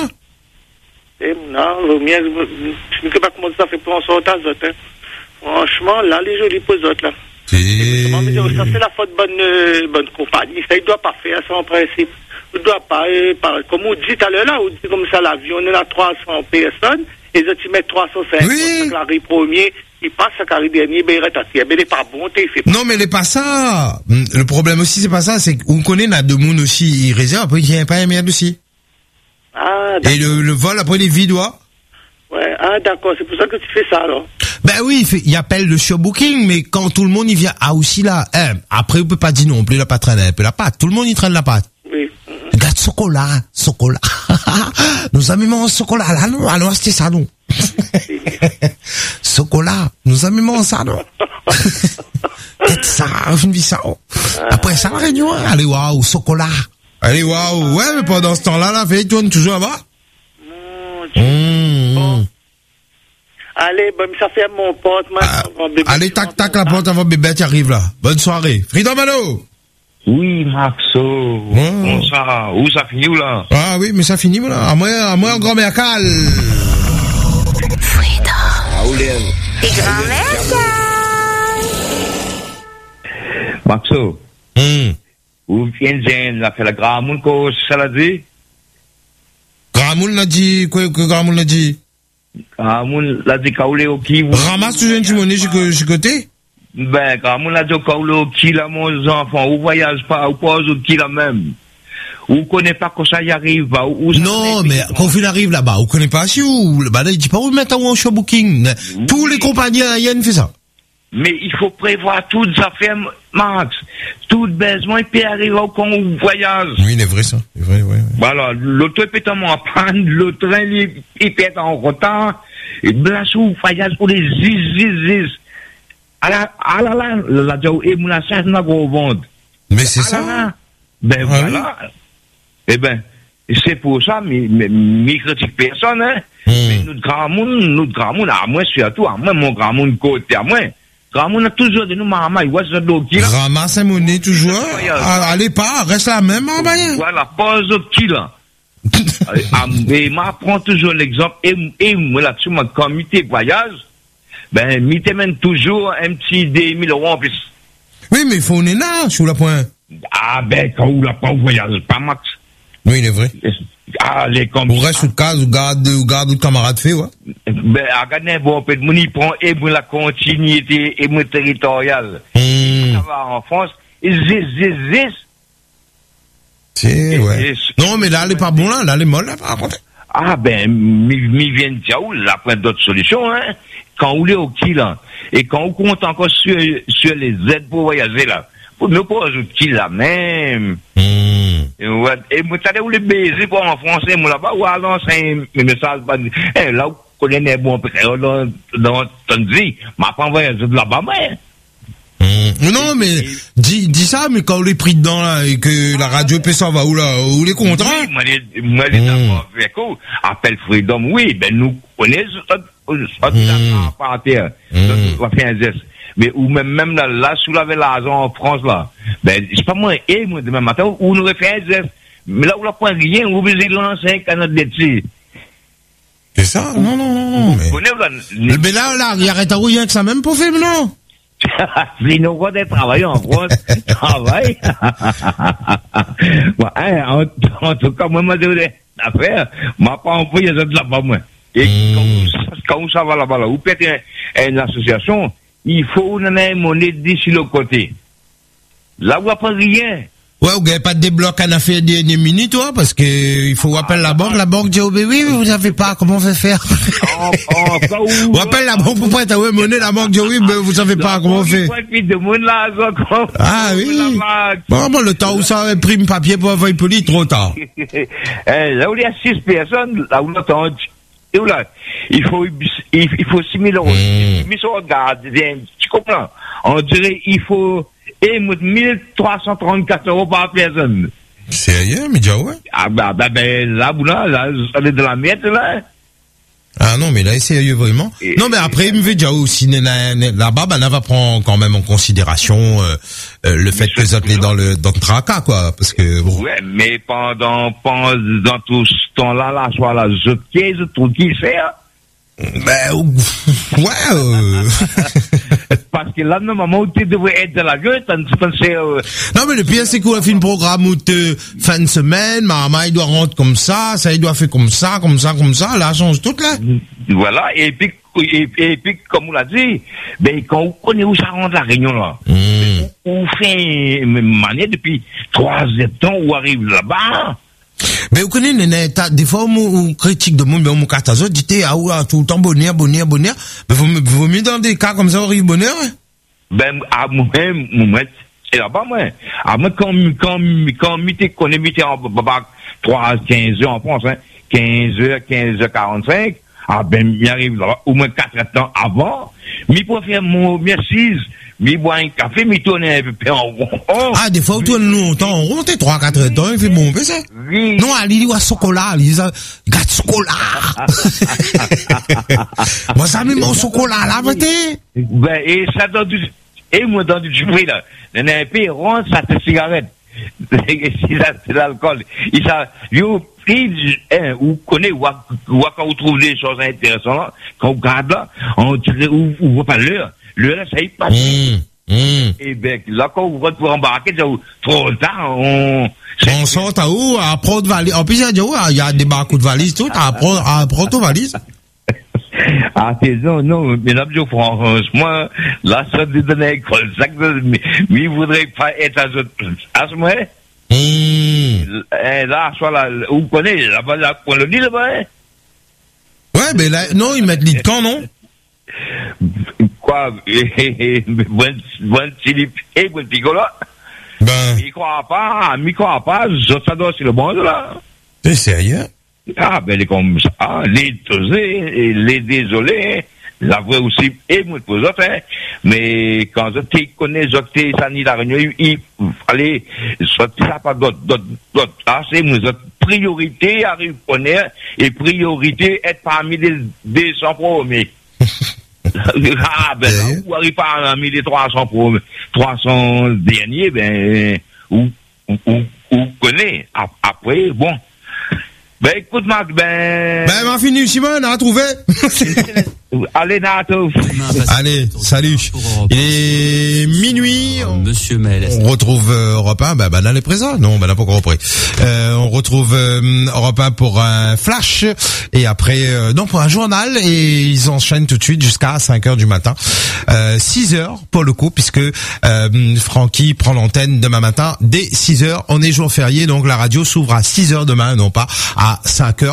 Et non, le mien, je ne sais pas comment ça fait pour en sortir, hein. Franchement, là, les jolis pour les autres, là. C'est... Ça, c'est la faute de bonne, euh, bonne compagnie. Ça, il ne doit pas faire ça en principe. Il ne doit pas, euh, par, comme on dit tout à l'heure, là, on dit comme ça, l'avion, on est là trois cents personnes, et les autres, ils mettent trois cent cinquante. Oui. Carré premier, il passe à carré dernier, ben, il reste assis. Ben, il n'est pas bon, il fait pas. Non, mais il n'est pas ça. Le problème aussi, c'est pas ça, c'est qu'on connaît, là, de monde aussi, il réserve, après, il n'y a pas un merde aussi. Ah, et le, le vol, après, les vides, ouais. Ouais, ah, d'accord, c'est pour ça que tu fais ça, alors. Ben oui, il, fait, il appelle le surbooking, mais quand tout le monde, il vient, ah, aussi là, hein, après, on peut pas dire non plus, il a pas traîné un peu la pâte. Tout le monde, il traîne la pâte. Oui. Regarde, chocolat, chocolat. Nos amis mangent chocolat, là, non, allons acheter ça, non. Chocolat, nos amis mangent ça, non. Qu'est-ce ça, une vie ça, oh. Après ça, la réunion, allez, waouh, chocolat. Allez, waouh, ouais, mais pendant ce temps-là, la fille tourne toujours là-bas. Mmh. Bon. Allez, ben, ça fait mon pote, ah, allez, tac, tac, la porte avant bébé, tu arrives là. Bonne soirée. Freedom, allô? Oui, Maxo. Ouais. Bon, ça, où ça finit, où là? Ah oui, mais ça finit, là. À moi, à moi, en grand mercal. Freedom. Ah, où les? Et grand mercal. Maxo. Hum. Où vient Jen, la fait la gramoun, quoi, ça l'a dit? Gramoun l'a dit, quoi, que Gramoun l'a dit? Gramoun l'a dit, kaoulé au qui? Ramasse toujours une monnaie chez côté? Ben, Gramoun l'a dit, kaoulé au qui, là, mon enfant, ou voyage pas, ou pas au qui, là, même. Ou connaît pas quand ça y arrive, bah, ou non, mais quand il arrive là-bas, on connaît pas si où, bah, là, il dit pas où mettre en show booking. Oui. Tous les compagnies aériennes font ça. Mais il faut prévoir toutes les affaires, Max. Tout besoin, il peut arriver quand on voyage. Oui, il est vrai, ça. C'est vrai, ouais, ouais. Voilà, l'auto est peut-être en panne, le train, il peut être en retard. Et là, sous voyage pour les zis, zis, zis. Ah là, ah là, là, la joie, et mon achat, n'a pas vendre. Mais c'est ah ça. Là, là. Ben, ah, voilà. Oui. Eh ben, c'est pour ça, mais, mais, mais critique personne, hein. Mm. Mais notre grand monde, notre grand monde, à moi, surtout, à moi, mon grand monde côté, à moi. Ramon a toujours dit nous, maman, il voit ce doki là. Ramasse la monnaie toujours. Allez pas, reste la même, en bas. Voilà, pas au qui là. Et m'apprend toujours l'exemple, et, et moi là-dessus, mon comité voyage, ben, m'y t'amène toujours un petit des mille euros en plus. Oui, mais il faut on est là, sur la pointe. Ah, ben, quand on l'a pas voyage, pas Max. Oui, il est vrai. Ah, les comme Ou reste sous case, ou garde, ou garde le camarade fait, ouais. Ben, à gagner, bon, peut-être, mon y prend, et mon la continuité, et mon territorial. Mmh. Ça va en France, et zis, zis, zis. C'est, ouais. Et, non, mais là, elle est pas bon, là, là, elle est molle, là, par contre. Ah, ben, mi vient de dire, là, après d'autres solutions, hein. Quand on est au qui, là, et quand on compte encore sur, sur les aides pour voyager, là, pour ne pas ajouter la même. Mmh. Et, ouais, et moi, t'as où les baiser pour en français, moi, là-bas, ou alors, c'est un message, eh, là, où connaît les bons frères, dans, dans, ton dit, m'a pas voyagé de là-bas, mais. Mmh. Non, mais, dis, dis ça, mais quand on est pris dedans, là, et que la radio peut s'en va où, là, où les contrats? Oui, moi, les, moi, les d'accord avec eux, appelle Freedom, oui, ben, nous connaissons, ça, par terre, on va faire un geste. Mais, ou même, même là, là, sous la l'argent en France, là, ben, c'est pas moi, et moi, demain matin, où on aurait fait un geste. Mais là, où la point rien, où vous avez lancé un canard de dessus. C'est ça? Non, non, non, non. Mais, mais, mais là, là, il arrête à rien que ça même pour faire, non? Si nous avons des travailleurs en France, travail. Bon, hein, en, en tout cas, moi, moi, j'ai des affaires, m'a pas envoyé ça de là-bas, moi. Et mmh. quand, quand ça va là-bas, là, ou peut-être une association, il faut une monnaie d'ici le côté. Là, où il n'y a pas rien. Ouais, vous n'avez pas de débloc à la fin des dernières minutes, toi, parce que il faut appeler la banque, la banque dit, oh, ben oui, vous savez pas comment on fait faire. On appelle la banque pour prêter à monnaie, la banque dit, oui, mais vous savez pas comment on fait. Ah oui. Bon, bon, le temps où ça imprime papier pour avoir une police, trop tard. Là où il y a six personnes, là où l'autre, et là, il faut, il faut six mille euros. Mais ça, regarde, tu comprends? On dirait, il faut, et mille trois cent trente-quatre euros par personne. Sérieux, mais déjà, ouais? Ah, bah, bah, ben, là, là, là, ça est de la merde, là. Ah non, mais là, sérieux, vraiment. Et, non, mais après, il me fait déjà aussi, là-bas, ben, là, va prendre quand même en considération, euh, euh, le fait que vous êtes dans le, dans le tracas, quoi, parce que, bon. Ouais, mais pendant, pendant tout ce temps-là, là, soit là, je qu'est-ce tout qui fait, hein? Ben, ouais, euh... Parce que là, normalement, tu devrais être de la gueule, tu pensais, euh... Non, mais le pire, c'est qu'on a fait un programme où te, fin de semaine, maman, il doit rentrer comme ça, ça, il doit faire comme ça, comme ça, comme ça, là, change tout, là. Voilà, et puis, et, et puis, comme on l'a dit, ben, quand on connaît où ça rentre la réunion, là, mmh. on fait une manière depuis trois septembre, où arrive là-bas. Mais vous connaissez, des fois, on critique de monde, mais on catazo, dit, ah, ouais, tout le temps, bonheur, bonheur, bonheur. Mais vous, vous mieux dans des cas comme ça, on arrive bonheur, hein? Ben, à moi-même, moi, c'est là-bas, moi. À moi, quand, quand, quand, m'était, qu'on est mis en, bah, trois, quinze heures en France, hein, quinze heures, quinze heures quarante-cinq, ah, ben, m'y arrive là-bas, au moins quatre temps avant, m'y pour faire mon, merci, m'y boire un café, m'y tourner un peu en rond. Oh, ah, des fois, on tourne longtemps en rond, t'es trois, quatre temps, il fait bon, mais ça. Oui. Non, il dit, ouais, chocolat, il dit, gâte chocolat. Moi, ça met mon chocolat, là, peut-être. Ben, et ça donne du, et moi, dans du fruit, là. Il y a un peu rond, ça, c'est cigarette. C'est l'alcool. Il ça, yo, il, hein, ou connaît, ou, ou, quand vous trouvez des choses intéressantes, quand vous regardez là, on dirait, ou, ou, voit pas l'heure. L'heure, ça y passe. Mmh, mmh. Et ben, là, quand vous rentrez pour embarquer, trop tard, on, on sort à où, à prendre valise. En plus, il y a des barcoups de valises, tout, à prendre, à prendre ton valise. Ah, c'est non, non, mesdames, je franchement, là, ça te donne un col, ça que, mais, mais il voudrait pas être à ce, à ce moment, mmh. Là, soit là, où vous connaissez, là-bas, là, pour le dit, là-bas, hein? Ouais, mais là, non, ils mettent l'île de camp, non? Quoi, bon, bon, Philippe, et bon, Picola. Ben. Il croit pas, il croit pas, ça doit, c'est le bon, là. C'est sérieux? Ah, ben, les comme ça, les tosés, les désolés, la vraie aussi, et moi, pour autres, hein. Mais quand tu connais, tu ça ni la réunion, il fallait, ça, ça pas d'autres, d'autres, d'autres, ah, c'est, moi, priorité, arrive, connaître, et priorité, être parmi les, des sans premiers. Ah, ben, là, ou arrive parmi les trois cents premiers, trois cents derniers, ben, ou, ou, ou, ou connaît. Après, bon. Ben, écoute, Marc, ben... Ben, m'a fini, Simon, on a trouvé. Allez, Nato. Allez, salut. Il est minuit. Monsieur Mel. On retrouve euh, Europe un. Bah, Banal est présent. Non, Banal n'a pas encore repris. Euh, on retrouve euh, Europe un pour un flash. Et après, euh, non, pour un journal. Et ils enchaînent tout de suite jusqu'à cinq heures du matin. Euh, six heures pour le coup, puisque euh, Francky prend l'antenne demain matin dès six heures. On est jour férié, donc la radio s'ouvre à six heures demain, non pas à cinq heures.